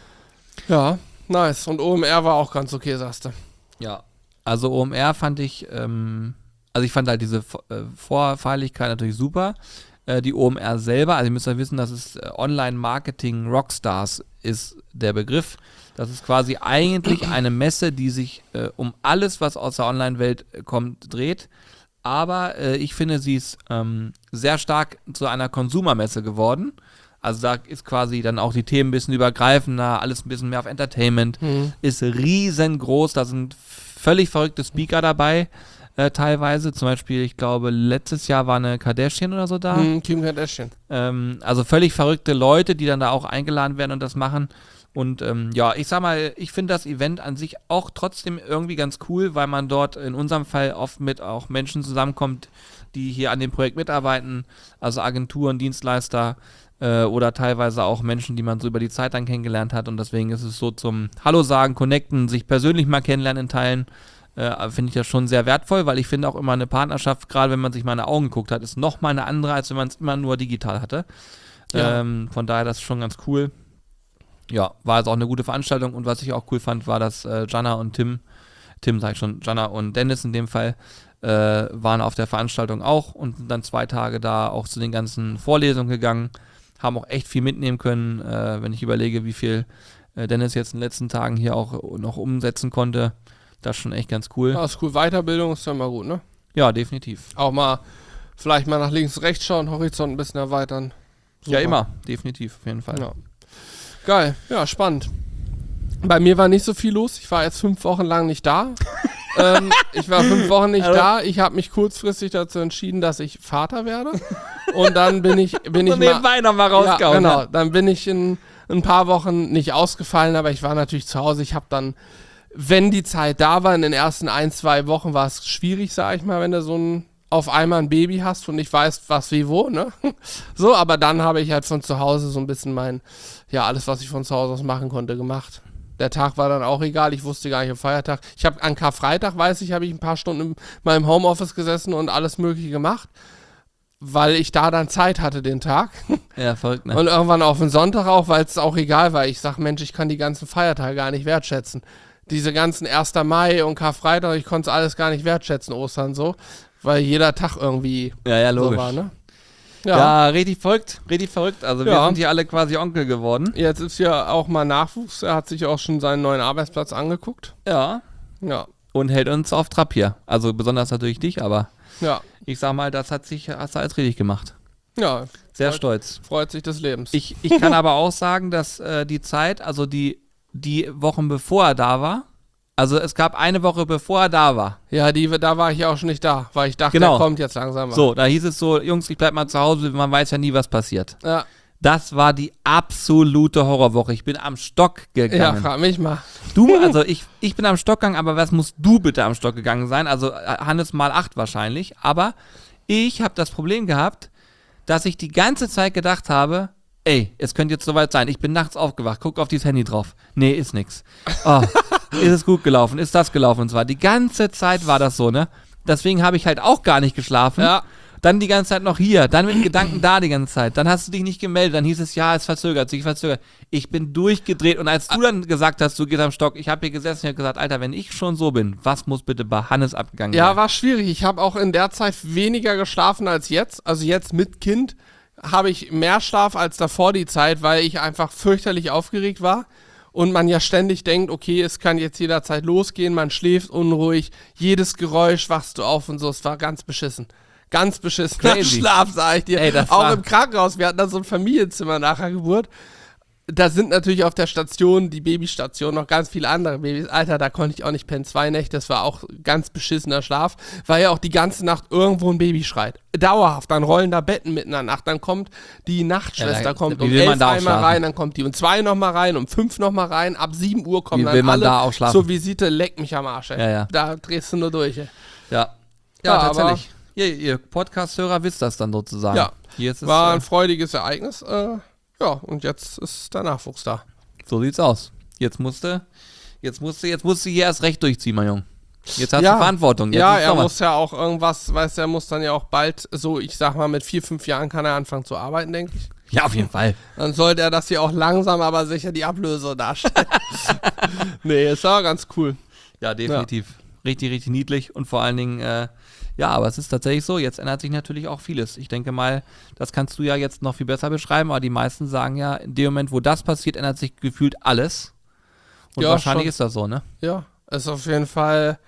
Ja, nice. Und O M R war auch ganz okay, sagst du. Ja. Also O M R fand ich, ähm, also ich fand halt diese äh, Vorfeierlichkeit natürlich super. Äh, die O M R selber, also ihr müsst ja wissen, dass es äh, Online-Marketing Rockstars ist der Begriff. Das ist quasi eigentlich eine Messe, die sich äh, um alles, was aus der Online-Welt äh, kommt, dreht. Aber äh, ich finde, sie ist ähm, sehr stark zu einer Konsumermesse geworden. Also da ist quasi dann auch die Themen ein bisschen übergreifender, alles ein bisschen mehr auf Entertainment. Mhm. Ist riesengroß, da sind völlig verrückte Speaker dabei, äh, teilweise. Zum Beispiel, ich glaube, letztes Jahr war eine Kardashian oder so da. Mhm, Kim Kardashian. Ähm, also völlig verrückte Leute, die dann da auch eingeladen werden und das machen. Und ähm, ja, ich sag mal, ich finde das Event an sich auch trotzdem irgendwie ganz cool, weil man dort in unserem Fall oft mit auch Menschen zusammenkommt, die hier an dem Projekt mitarbeiten, also Agenturen, Dienstleister äh, oder teilweise auch Menschen, die man so über die Zeit dann kennengelernt hat. Und deswegen ist es so zum Hallo sagen, connecten, sich persönlich mal kennenlernen in Teilen, äh, finde ich das schon sehr wertvoll, weil ich finde auch immer eine Partnerschaft, gerade wenn man sich mal in die Augen geguckt hat, ist nochmal eine andere, als wenn man es immer nur digital hatte. Ja. Ähm, von daher, das ist schon ganz cool. Ja, war also auch eine gute Veranstaltung und was ich auch cool fand, war, dass äh, Jana und Tim, Tim sag ich schon, Jana und Dennis in dem Fall, äh, waren auf der Veranstaltung auch und sind dann zwei Tage da auch zu den ganzen Vorlesungen gegangen, haben auch echt viel mitnehmen können, äh, wenn ich überlege, wie viel äh, Dennis jetzt in den letzten Tagen hier auch noch umsetzen konnte. Das ist schon echt ganz cool. Ja, ist cool. Weiterbildung ist ja immer gut, ne? Ja, definitiv. Auch mal, vielleicht mal nach links, rechts schauen, Horizont ein bisschen erweitern. Ja, Super. immer. Definitiv, auf jeden Fall. Ja. Geil, ja, spannend. Bei mir war nicht so viel los. Ich war jetzt fünf Wochen lang nicht da. ähm, ich war fünf Wochen nicht Also- da. Ich habe mich kurzfristig dazu entschieden, dass ich Vater werde. Und dann bin ich, bin ich So mal, nebenbei noch mal ja, rausgehauen. genau. ne? Dann bin ich in ein paar Wochen nicht ausgefallen, aber ich war natürlich zu Hause. Ich habe dann, wenn die Zeit da war, in den ersten ein, zwei Wochen war es schwierig, sag ich mal, wenn du so ein auf einmal ein Baby hast und nicht weißt, was wie wo, ne? So, aber dann habe ich halt von zu Hause so ein bisschen mein, ja, alles, was ich von zu Hause aus machen konnte, gemacht. Der Tag war dann auch egal, ich wusste gar nicht am Feiertag. Ich habe an Karfreitag, weiß ich, habe ich ein paar Stunden in meinem Homeoffice gesessen und alles Mögliche gemacht, weil ich da dann Zeit hatte den Tag. Ja, verrückt, ne? Und irgendwann auf den Sonntag auch, weil es auch egal war. Ich sag, Mensch, ich kann die ganzen Feiertage gar nicht wertschätzen. Diese ganzen erster Mai und Karfreitag, ich konnte es alles gar nicht wertschätzen, Ostern so, weil jeder Tag irgendwie Ja, ja, so logisch. war, ne? Ja. Ja. richtig verrückt, richtig verrückt. Also wir Ja. sind hier alle quasi Onkel geworden. Jetzt ist ja auch mal Nachwuchs. Er hat sich auch schon seinen neuen Arbeitsplatz angeguckt. Ja. Ja, Und hält uns auf Trab hier. Also besonders natürlich dich, aber ja, ich sag mal, das hat sich, hast du alles richtig gemacht. ja. Sehr Freut- stolz. Freut sich des Lebens. Ich, ich kann aber auch sagen, dass äh, die Zeit, also die, die Wochen bevor er da war, also es gab eine Woche bevor er da war. ja, die, da war ich ja auch schon nicht da, weil ich dachte, Genau. er kommt jetzt langsam mal. So, da hieß es so, Jungs, ich bleib mal zu Hause, man weiß ja nie, was passiert. Ja, Das war die absolute Horrorwoche. Ich bin am Stock ja, gegangen. frag mich mal. Du, also ich, ich bin am Stock gegangen, aber was musst du bitte am Stock gegangen sein? Also äh, Hannes mal acht wahrscheinlich. Aber ich habe das Problem gehabt, dass ich die ganze Zeit gedacht habe, ey, es könnte jetzt soweit sein. Ich bin nachts aufgewacht, guck auf dieses Handy drauf. Nee, ist nix. Oh, ist es gut gelaufen? Ist das gelaufen? Und zwar die ganze Zeit war das so, ne? Deswegen habe ich halt auch gar nicht geschlafen. Ja. Dann die ganze Zeit noch hier, dann mit Gedanken da die ganze Zeit. Dann hast du dich nicht gemeldet, dann hieß es, ja, es verzögert sich, verzögert. Ich bin durchgedreht und als du dann gesagt hast, du gehst am Stock, ich habe hier gesessen und hab gesagt, Alter, wenn ich schon so bin, was muss bitte bei Hannes abgegangen Ja, sein? war schwierig. Ich habe auch in der Zeit weniger geschlafen als jetzt. Also jetzt mit Kind habe ich mehr Schlaf als davor die Zeit, weil ich einfach fürchterlich aufgeregt war. Und man ja ständig denkt, okay, es kann jetzt jederzeit losgehen, man schläft unruhig, jedes Geräusch wachst du auf und so. Es war ganz beschissen. Ganz beschissen. Crazy. Schlaf, sag ich dir. Ey, das auch war- im Krankenhaus. Wir hatten da so ein Familienzimmer nach der Geburt. da sind natürlich auf der Station, die Babystation, noch ganz viele andere Babys. Alter, da konnte ich auch nicht pennen. Zwei Nächte, das war auch ganz beschissener Schlaf, weil ja auch die ganze Nacht irgendwo ein Baby schreit. Dauerhaft, dann rollen da Betten mitten in der Nacht, dann kommt die Nachtschwester, ja, da, kommt wie um will man elf da auch einmal schlafen? rein, dann kommt die um zwei nochmal rein, um fünf nochmal rein, ab sieben Uhr kommen Wie dann will man alle da auch schlafen? zur Visite, leck mich am Arsch, ey. Ja, ja. Da drehst du nur durch, ey. Ja, Ja, ja, aber- tatsächlich. Ihr, ihr Podcast-Hörer wisst das dann sozusagen. Ja, Hier ist es, war ein äh, freudiges Ereignis, äh, ja, und jetzt ist der Nachwuchs da. so sieht's aus. Jetzt musste, jetzt musste, jetzt musste hier erst recht durchziehen, mein Junge. Jetzt hast Ja. du Verantwortung. Jetzt Ja, ist er noch was. muss ja auch irgendwas, weißt du, er muss dann ja auch bald, so ich sag mal, mit vier, fünf Jahren kann er anfangen zu arbeiten, denke ich. Ja, auf jeden Fall. Dann sollte er das hier auch langsam, aber sicher die Ablöse darstellen. Nee, ist aber ganz cool. Ja, definitiv. Richtig, richtig niedlich und vor allen Dingen, äh, ja, aber es ist tatsächlich so, jetzt ändert sich natürlich auch vieles. Ich denke mal, das kannst du ja jetzt noch viel besser beschreiben, aber die meisten sagen ja, in dem Moment, wo das passiert, ändert sich gefühlt alles. Und Ja, wahrscheinlich schon. ist das so, ne? Ja, ist auf jeden Fall,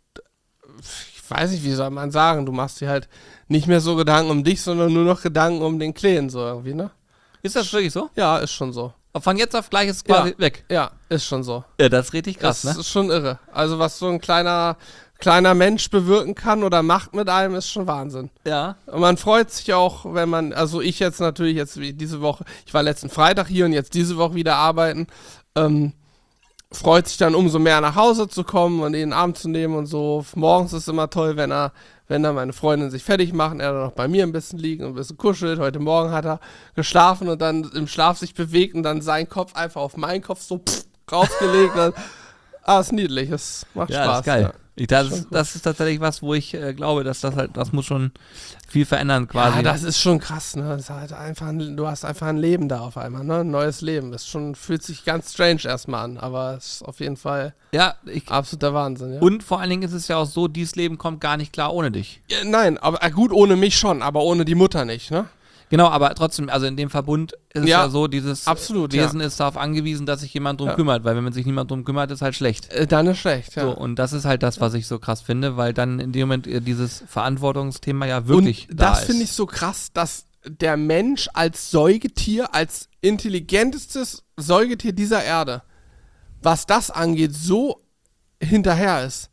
ich weiß nicht, wie soll man sagen, du machst dir halt nicht mehr so Gedanken um dich, sondern nur noch Gedanken um den Kleen, so irgendwie, ne? Ist das wirklich so? Ja, ist schon so. Von jetzt auf gleich ist es quasi Ja. weg. Ja, ist schon so. Ja, das ist richtig krass, Das ne? ist schon irre. Also was so ein kleiner, kleiner Mensch bewirken kann oder macht mit einem, ist schon Wahnsinn. Ja. Und man freut sich auch, wenn man, also ich jetzt natürlich jetzt wie diese Woche, ich war letzten Freitag hier und jetzt diese Woche wieder arbeiten, ähm, freut sich dann umso mehr nach Hause zu kommen und ihn in den Arm zu nehmen und so. Morgens ist es immer toll, wenn er, wenn dann meine Freundin sich fertig macht, er dann noch bei mir ein bisschen liegt und ein bisschen kuschelt. Heute Morgen hat er geschlafen und dann im Schlaf sich bewegt und dann sein Kopf einfach auf meinen Kopf so pff, raufgelegt. Und, ah, ist niedlich, es macht Ja, Spaß. das ist geil. Ja. Ich, das, Schon ist, cool. das ist tatsächlich was, wo ich äh, glaube, dass das halt, das muss schon viel verändern quasi. Ja, das ist schon krass, ne? Das ist halt einfach ein, du hast einfach ein Leben da auf einmal, ne? Ein neues Leben. Das ist schon, fühlt sich ganz strange erstmal an, aber es ist auf jeden Fall ja, ich, absoluter Wahnsinn, ja. und vor allen Dingen ist es ja auch so, dieses Leben kommt gar nicht klar ohne dich. Ja, nein, aber äh, gut, ohne mich schon, aber ohne die Mutter nicht, ne? Genau, aber trotzdem, also in dem Verbund ist es Ja, ja so, dieses absolut, Wesen ist darauf angewiesen, dass sich jemand drum Ja. kümmert, weil wenn man sich niemand drum kümmert, ist halt schlecht. Äh, dann ist schlecht, ja. So, und das ist halt das, was ich so krass finde, weil dann in dem Moment äh, dieses Verantwortungsthema ja wirklich und da das ist. finde ich so krass, dass der Mensch als Säugetier, als intelligentestes Säugetier dieser Erde, was das angeht, so hinterher ist.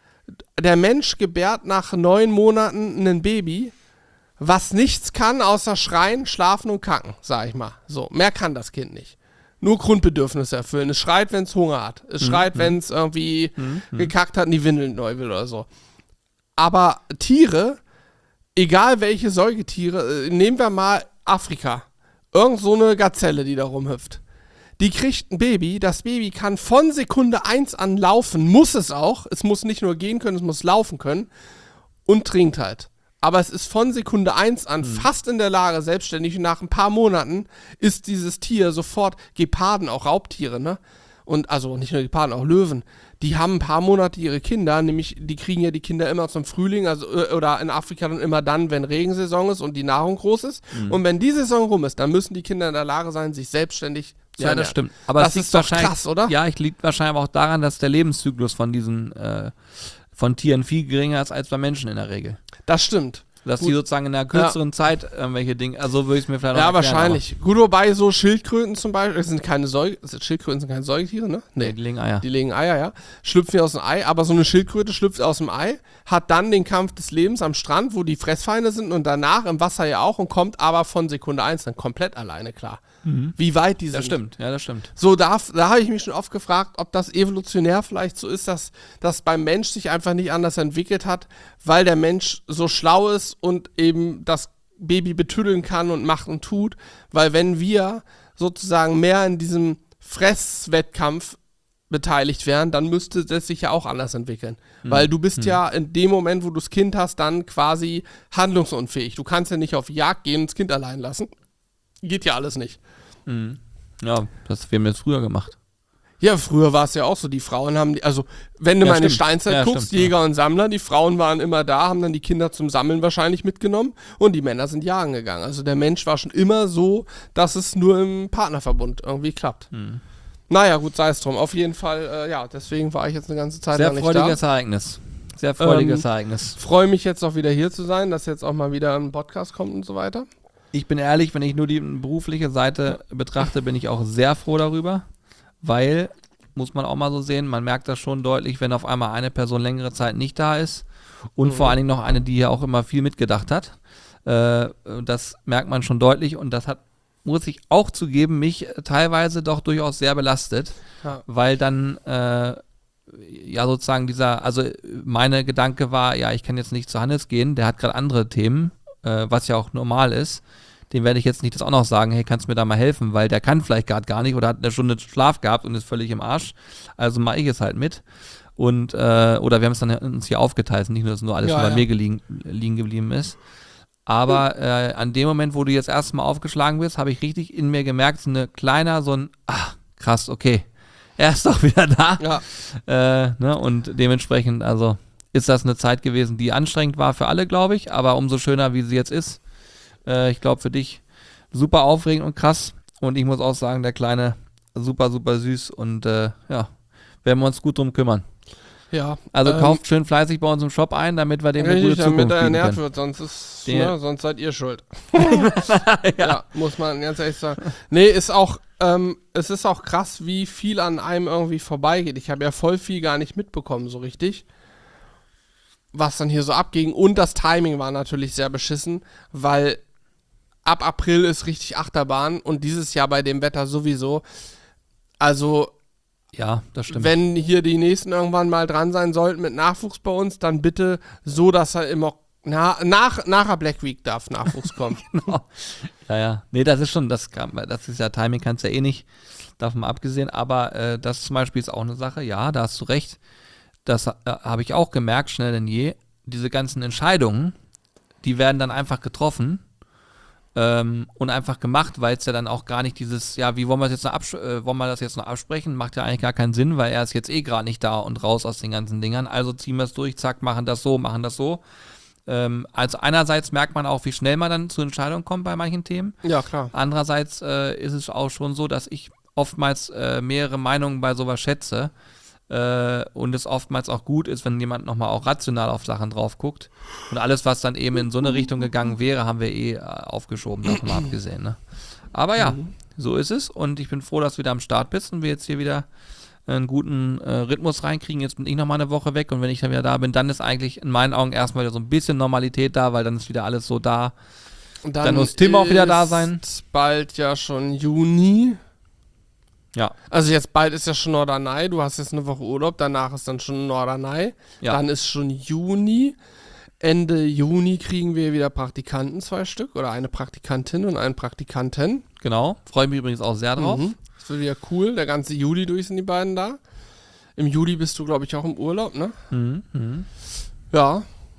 Der Mensch gebärt nach neun Monaten ein Baby, was nichts kann, außer schreien, schlafen und kacken, sag ich mal. So, mehr kann das Kind nicht. Nur Grundbedürfnisse erfüllen. Es schreit, wenn es Hunger hat. Es schreit, wenn es irgendwie gekackt hat und die Windeln neu will oder so. Aber Tiere, egal welche Säugetiere, äh, nehmen wir mal Afrika. Irgend so eine Gazelle, die da rumhüpft. Die kriegt ein Baby, das Baby kann von Sekunde eins an laufen, muss es auch. Es muss nicht nur gehen können, es muss laufen können und trinkt halt. Aber es ist von Sekunde eins an fast in der Lage, selbstständig, und nach ein paar Monaten ist dieses Tier sofort, Geparden, auch Raubtiere, ne? Und also nicht nur Geparden, auch Löwen, die haben ein paar Monate ihre Kinder, nämlich die kriegen ja die Kinder immer zum Frühling, also äh, oder in Afrika dann immer dann, wenn Regensaison ist und die Nahrung groß ist. Und wenn die Saison rum ist, dann müssen die Kinder in der Lage sein, sich selbstständig zu Ja, ernähren. das stimmt. Aber Das es liegt ist doch wahrscheinlich- krass, oder? Ja, ich liegt wahrscheinlich aber auch daran, dass der Lebenszyklus von diesen äh, von Tieren viel geringer ist als bei Menschen in der Regel. Das stimmt. Dass Gut. die sozusagen in einer kürzeren Zeit irgendwelche Dinge, also würde ich es mir vielleicht Ja, auch erklären, wahrscheinlich. Gut, wobei so Schildkröten zum Beispiel, das sind keine Säug Schildkröten sind keine Säugetiere, ne? Aber, Nee. die legen Eier. Die legen Eier, ja. Schlüpfen ja aus dem Ei, aber so eine Schildkröte schlüpft aus dem Ei, hat dann den Kampf des Lebens am Strand, wo die Fressfeinde sind und danach im Wasser ja auch und kommt aber von Sekunde eins dann komplett alleine klar. Wie weit die sind. Das stimmt, ja, das stimmt. So, da, da habe ich mich schon oft gefragt, ob das evolutionär vielleicht so ist, dass das beim Mensch sich einfach nicht anders entwickelt hat, weil der Mensch so schlau ist und eben das Baby betüddeln kann und macht und tut. Weil wenn wir sozusagen mehr in diesem Fresswettkampf beteiligt wären, dann müsste das sich ja auch anders entwickeln. Weil du bist ja in dem Moment, wo du das Kind hast, dann quasi handlungsunfähig. Du kannst ja nicht auf Jagd gehen und das Kind allein lassen. Geht ja alles nicht. Ja, das haben wir jetzt früher gemacht. Ja, früher war es ja auch so, die Frauen haben, die, also wenn du Ja, mal in die stimmt. Steinzeit Ja, guckst, stimmt, Jäger und Sammler, die Frauen waren immer da, haben dann die Kinder zum Sammeln wahrscheinlich mitgenommen und die Männer sind jagen gegangen. Also der Mensch war schon immer so, dass es nur im Partnerverbund irgendwie klappt. Hm. Naja, gut, sei es drum. Auf jeden Fall, äh, ja, deswegen war ich jetzt eine ganze Zeit Sehr lang nicht da. freudiges Ereignis. Sehr freudiges Ähm, Ereignis. Freue mich jetzt auch wieder hier zu sein, dass jetzt auch mal wieder ein Podcast kommt und so weiter. Ich bin ehrlich, wenn ich nur die berufliche Seite betrachte, bin ich auch sehr froh darüber, weil, muss man auch mal so sehen, man merkt das schon deutlich, wenn auf einmal eine Person längere Zeit nicht da ist und mhm. vor allen Dingen noch eine, die ja auch immer viel mitgedacht hat. Äh, das merkt man schon deutlich und das hat, muss ich auch zugeben, mich teilweise doch durchaus sehr belastet, ja. weil dann äh, ja sozusagen dieser, also meine Gedanke war, ja, ich kann jetzt nicht zu Hannes gehen, der hat gerade andere Themen, äh, was ja auch normal ist. Dem werde ich jetzt nicht das auch noch sagen, hey, kannst du mir da mal helfen, weil der kann vielleicht gerade gar nicht oder hat eine Stunde Schlaf gehabt und ist völlig im Arsch. Also mache ich es halt mit. Und, äh, oder wir haben es dann uns hier aufgeteilt, nicht nur, dass nur alles ja, schon bei ja. mir gelegen, liegen geblieben ist. Aber äh, an dem Moment, wo du jetzt erstmal aufgeschlagen bist, habe ich richtig in mir gemerkt, so eine kleiner, so ein, ach, krass, okay, er ist doch wieder da. Ja. Äh, ne? Und dementsprechend, also ist das eine Zeit gewesen, die anstrengend war für alle, glaube ich, aber umso schöner, wie sie jetzt ist. Äh, ich glaube, für dich super aufregend und krass. Und ich muss auch sagen, der Kleine, super, super süß und äh, ja, werden wir uns gut drum kümmern. Ja, also ähm, kauft schön fleißig bei uns im Shop ein, damit wir dem eine gute Zukunft damit er bieten ernährt können. wird, sonst ist, ne, sonst seid ihr schuld. ja. ja, muss man ganz ehrlich sagen. Nee, ist auch, ähm, es ist auch krass, wie viel an einem irgendwie vorbeigeht. Ich habe ja voll viel gar nicht mitbekommen, so richtig, was dann hier so abging. Und das Timing war natürlich sehr beschissen, weil ab April ist richtig Achterbahn und dieses Jahr bei dem Wetter sowieso. Also ja, das stimmt. Wenn hier die nächsten irgendwann mal dran sein sollten mit Nachwuchs bei uns, dann bitte so, dass er immer na, nach nachher Black Week darf Nachwuchs kommen. Genau. Ja, ja. Nee, das ist schon, das, das ist ja Timing, kannst du ja eh nicht, davon mal abgesehen. Aber äh, das zum Beispiel ist auch eine Sache, ja, da hast du recht. Das äh, habe ich auch gemerkt, schnell denn je. Diese ganzen Entscheidungen, die werden dann einfach getroffen. Ähm, und einfach gemacht, weil es ja dann auch gar nicht dieses, ja, wie wollen wir das jetzt noch abs- äh, wollen wir das jetzt noch absprechen, macht ja eigentlich gar keinen Sinn, weil er ist jetzt eh gerade nicht da und raus aus den ganzen Dingern, also ziehen wir es durch, zack, machen das so, machen das so. Ähm, also einerseits merkt man auch, wie schnell man dann zu Entscheidungen kommt bei manchen Themen. Ja, klar. Andererseits äh, ist es auch schon so, dass ich oftmals äh, mehrere Meinungen bei sowas schätze. Äh, und es oftmals auch gut ist, wenn jemand nochmal auch rational auf Sachen drauf guckt. Und alles, was dann eben in so eine Richtung gegangen wäre, haben wir eh äh, aufgeschoben, davon mal abgesehen. Ne? Aber ja, mhm. so ist es. Und ich bin froh, dass du wieder am Start bist und wir jetzt hier wieder einen guten äh, Rhythmus reinkriegen. Jetzt bin ich nochmal eine Woche weg und wenn ich dann wieder da bin, dann ist eigentlich in meinen Augen erstmal wieder so ein bisschen Normalität da, weil dann ist wieder alles so da. Und dann, dann muss Tim auch wieder da sein. Bald ja schon Juni. Ja. Also jetzt bald ist ja schon Norderney, du hast jetzt eine Woche Urlaub, danach ist dann schon Norderney, ja. Dann ist schon Juni, Ende Juni kriegen wir wieder Praktikanten, zwei Stück, oder eine Praktikantin und einen Praktikanten. Genau, freue mich übrigens auch sehr drauf. Mhm. Das wird wieder cool, der ganze Juli durch sind die beiden da. Im Juli bist du, glaube ich, auch im Urlaub, ne? Mhm. Mhm. Ja.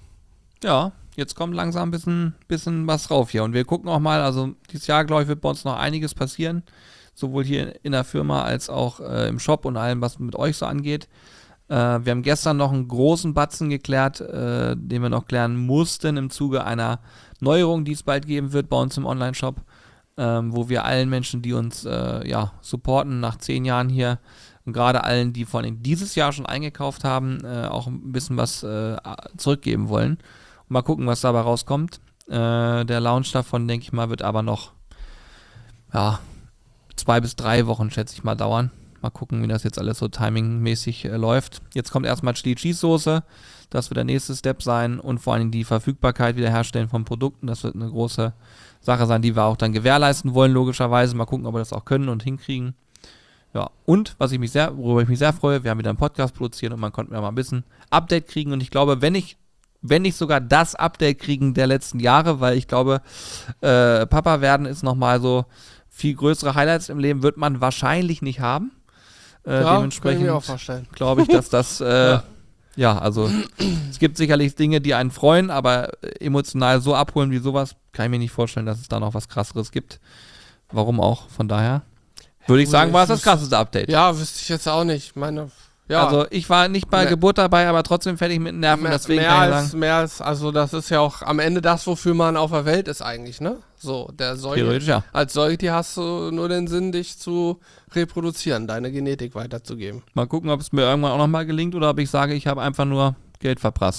Ja, jetzt kommt langsam ein bisschen, bisschen was drauf hier und wir gucken auch mal, also dieses Jahr, glaube ich, wird bei uns noch einiges passieren. Sowohl hier in der Firma als auch äh, im Shop und allem, was mit euch so angeht. Äh, wir haben gestern noch einen großen Batzen geklärt, äh, den wir noch klären mussten im Zuge einer Neuerung, die es bald geben wird bei uns im Online-Shop, ähm, wo wir allen Menschen, die uns äh, ja, supporten nach zehn Jahren hier und gerade allen, die vor allem dieses Jahr schon eingekauft haben, äh, auch ein bisschen was äh, zurückgeben wollen. Und mal gucken, was dabei rauskommt. Äh, der Launch davon, denke ich mal, wird aber noch ja, zwei bis drei Wochen, schätze ich mal, dauern. Mal gucken, wie das jetzt alles so timingmäßig äh, läuft. Jetzt kommt erstmal Chili Cheese Soße. Das wird der nächste Step sein und vor allem die Verfügbarkeit wiederherstellen von Produkten. Das wird eine große Sache sein, die wir auch dann gewährleisten wollen, logischerweise. Mal gucken, ob wir das auch können und hinkriegen. Ja, und was ich mich sehr, worüber ich mich sehr freue, wir haben wieder einen Podcast produziert und man konnte mir mal ein bisschen Update kriegen. Und ich glaube, wenn ich, wenn nicht sogar das Update kriegen der letzten Jahre, weil ich glaube, äh, Papa werden ist nochmal so viel größere Highlights im Leben wird man wahrscheinlich nicht haben. Äh, ja, dementsprechend kann ich mir auch vorstellen. Glaube ich, dass das, äh, ja. ja, also es gibt sicherlich Dinge, die einen freuen, aber emotional so abholen wie sowas, kann ich mir nicht vorstellen, dass es da noch was Krasseres gibt. Warum auch? Von daher würde ich sagen, war es das krasseste Update. Ja, wüsste ich jetzt auch nicht. Meine, ja. Also ich war nicht bei mehr, Geburt dabei, aber trotzdem fertig mit den Nerven, mehr, deswegen mehr kann ich als, sagen. Mehr als, also das ist ja auch am Ende das, wofür man auf der Welt ist eigentlich, ne? So, der Säugetier, ja. Als Säugetier hast du nur den Sinn, dich zu reproduzieren, deine Genetik weiterzugeben. Mal gucken, ob es mir irgendwann auch nochmal gelingt oder ob ich sage, ich habe einfach nur Geld verprasst.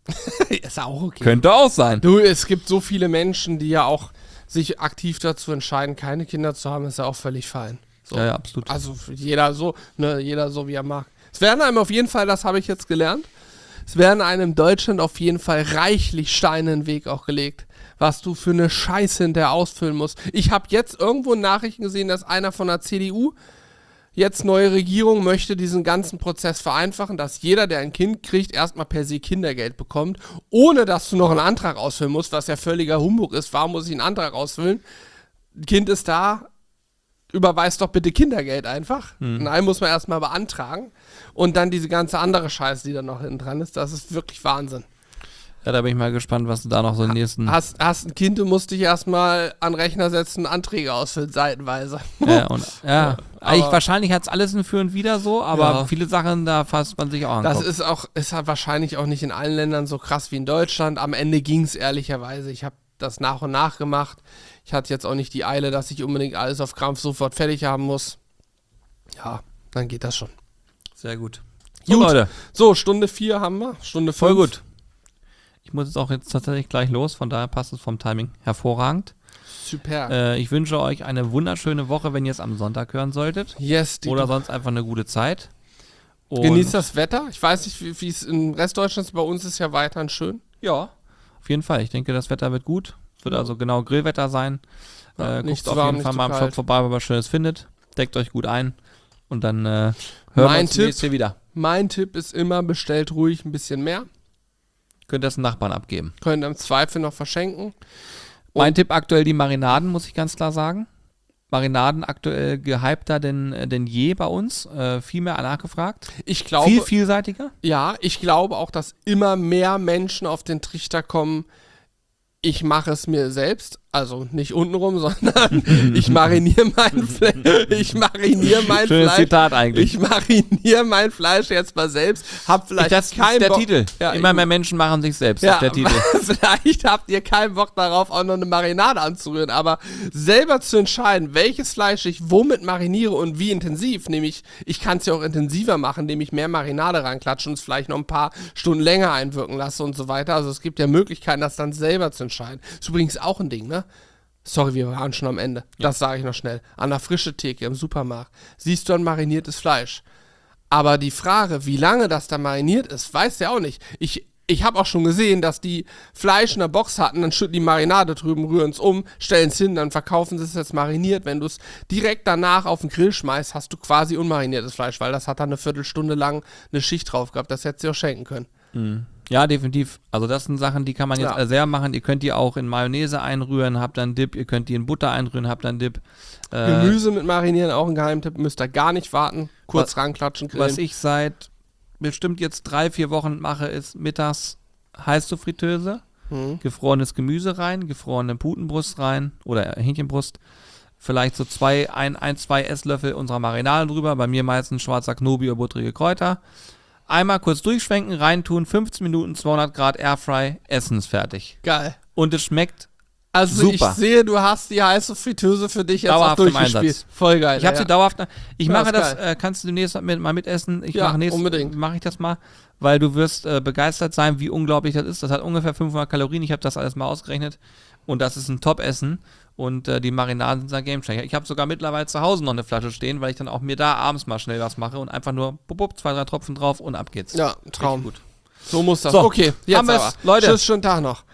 Ist auch okay. Könnte auch sein. Du, es gibt so viele Menschen, die ja auch sich aktiv dazu entscheiden, keine Kinder zu haben, ist ja auch völlig fein. So. Ja, ja, absolut. Also jeder so, ne, jeder so, wie er mag. Es werden einem auf jeden Fall, das habe ich jetzt gelernt, es werden einem in Deutschland auf jeden Fall reichlich Steine in den Weg auch gelegt, was du für eine Scheiße hinterher ausfüllen musst. Ich habe jetzt irgendwo in Nachrichten gesehen, dass einer von der C D U, jetzt neue Regierung, möchte diesen ganzen Prozess vereinfachen, dass jeder, der ein Kind kriegt, erstmal per se Kindergeld bekommt, ohne dass du noch einen Antrag ausfüllen musst, was ja völliger Humbug ist. Warum muss ich einen Antrag ausfüllen? Kind ist da, überweist doch bitte Kindergeld einfach. Hm. Nein, muss man erstmal beantragen. Und dann diese ganze andere Scheiße, die da noch hinten dran ist, das ist wirklich Wahnsinn. Ja, da bin ich mal gespannt, was du da noch so im nächsten... Hast, hast ein Kind, du musst dich erstmal an den Rechner setzen, Anträge ausfüllen, seitenweise. Ja, und, ja. Eigentlich Aber- wahrscheinlich hat es alles ein Für und Wider so, aber Ja. viele Sachen, da fasst man sich auch an. den Das Kopf. ist auch, ist halt wahrscheinlich auch nicht in allen Ländern so krass wie in Deutschland. Am Ende ging es ehrlicherweise. Ich habe das nach und nach gemacht. Ich hatte jetzt auch nicht die Eile, dass ich unbedingt alles auf Krampf sofort fertig haben muss. Ja, dann geht das schon. Sehr gut. So, Gut. Leute, So, Stunde vier haben wir. Stunde fünf. voll gut. Ich muss jetzt auch jetzt tatsächlich gleich los, von daher passt es vom Timing hervorragend. Super. Äh, ich wünsche euch eine wunderschöne Woche, wenn ihr es am Sonntag hören solltet. Yes, die Oder sonst einfach eine gute Zeit. Und genießt das Wetter. Ich weiß nicht, wie wie es im Rest Deutschlands ist. Bei uns ist ja weiterhin schön. Ja, auf jeden Fall. Ich denke, das Wetter wird gut. Es wird also genau Grillwetter sein. Ja, äh, nicht guckt zu auf warm, jeden nicht Fall zu mal im Shop kalt. vorbei, wenn ihr was Schönes findet. Deckt euch gut ein. Und dann äh, hören Mein wir uns Tipp- nächstes Jahr wieder. Mein Tipp ist immer, bestellt ruhig ein bisschen mehr. Könnt ihr das den Nachbarn abgeben. Könnt ihr im Zweifel noch verschenken. Mein Tipp aktuell die Marinaden, muss ich ganz klar sagen. Marinaden aktuell gehypter denn, äh, denn je bei uns. Äh, viel mehr nachgefragt. Ich glaube, Viel vielseitiger. ja, ich glaube auch, dass immer mehr Menschen auf den Trichter kommen, ich mache es mir selbst, also nicht untenrum, sondern ich mariniere mein Fleisch, ich mariniere mein Schönes Fleisch, Zitat eigentlich. ich mariniere mein Fleisch jetzt mal selbst, hab vielleicht das keinen ist der Bock, Titel. Ja, Immer ich- mehr Menschen machen sich selbst. ja, ist der Titel. vielleicht habt ihr keinen Bock darauf, auch noch eine Marinade anzurühren, aber selber zu entscheiden, welches Fleisch ich womit mariniere und wie intensiv, nämlich, ich kann es ja auch intensiver machen, indem ich mehr Marinade reinklatsche und es vielleicht noch ein paar Stunden länger einwirken lasse und so weiter. Also es gibt ja Möglichkeiten, das dann selber zu entscheiden. Ist übrigens auch ein Ding, ne? Sorry, wir waren schon am Ende. Das sage ich noch schnell. An der frischen Theke im Supermarkt siehst du ein mariniertes Fleisch. Aber die Frage, wie lange das da mariniert ist, weiß der auch nicht. Ich, ich habe auch schon gesehen, dass die Fleisch in der Box hatten, dann schütten die Marinade drüben, rühren es um, stellen es hin, dann verkaufen sie es jetzt mariniert. Wenn du es direkt danach auf den Grill schmeißt, hast du quasi unmariniertes Fleisch, weil das hat dann eine Viertelstunde lang eine Schicht drauf gehabt. Das hättest du auch schenken können. Ja, definitiv. Also das sind Sachen, die kann man jetzt Ja. alle selber machen. Ihr könnt die auch in Mayonnaise einrühren, habt dann Dip. Ihr könnt die in Butter einrühren, habt dann Dip. Äh, Gemüse mit marinieren, auch ein Geheimtipp, müsst ihr gar nicht warten. Kurz Was- ranklatschen, grillen. Was ich seit bestimmt jetzt drei, vier Wochen mache, ist mittags heiße Fritteuse, Mhm. gefrorenes Gemüse rein, gefrorene Putenbrust rein oder Hähnchenbrust. Vielleicht so zwei, ein, ein, zwei Esslöffel unserer Marinade drüber. Bei mir meistens schwarzer Knobi oder butterige Kräuter. Einmal kurz durchschwenken, reintun, fünfzehn Minuten, zweihundert Grad Airfry, Essen ist fertig. Geil. Und es schmeckt. Also Super. ich sehe, du hast die heiße Fritteuse für dich jetzt Dauerhaft auch im durchgespielt. Einsatz. Voll geil. Ich habe ja. sie dauerhaft. Ich Ja, mache ist das, geil. äh, kannst du demnächst mit, mal mitessen? Ich Ja, mache nächstes unbedingt. mache ich das mal, weil du wirst äh, begeistert sein, wie unglaublich das ist. Das hat ungefähr fünfhundert Kalorien. Ich habe das alles mal ausgerechnet und das ist ein Top-Essen und äh, die Marinaden sind ein Gamechanger. Ich habe sogar mittlerweile zu Hause noch eine Flasche stehen, weil ich dann auch mir da abends mal schnell was mache und einfach nur bup, bup, zwei, drei Tropfen drauf und ab geht's. Ja, Traum. Richtig gut. So muss das. So, okay, jetzt haben wir's. aber. Leute. Tschüss, schönen Tag noch.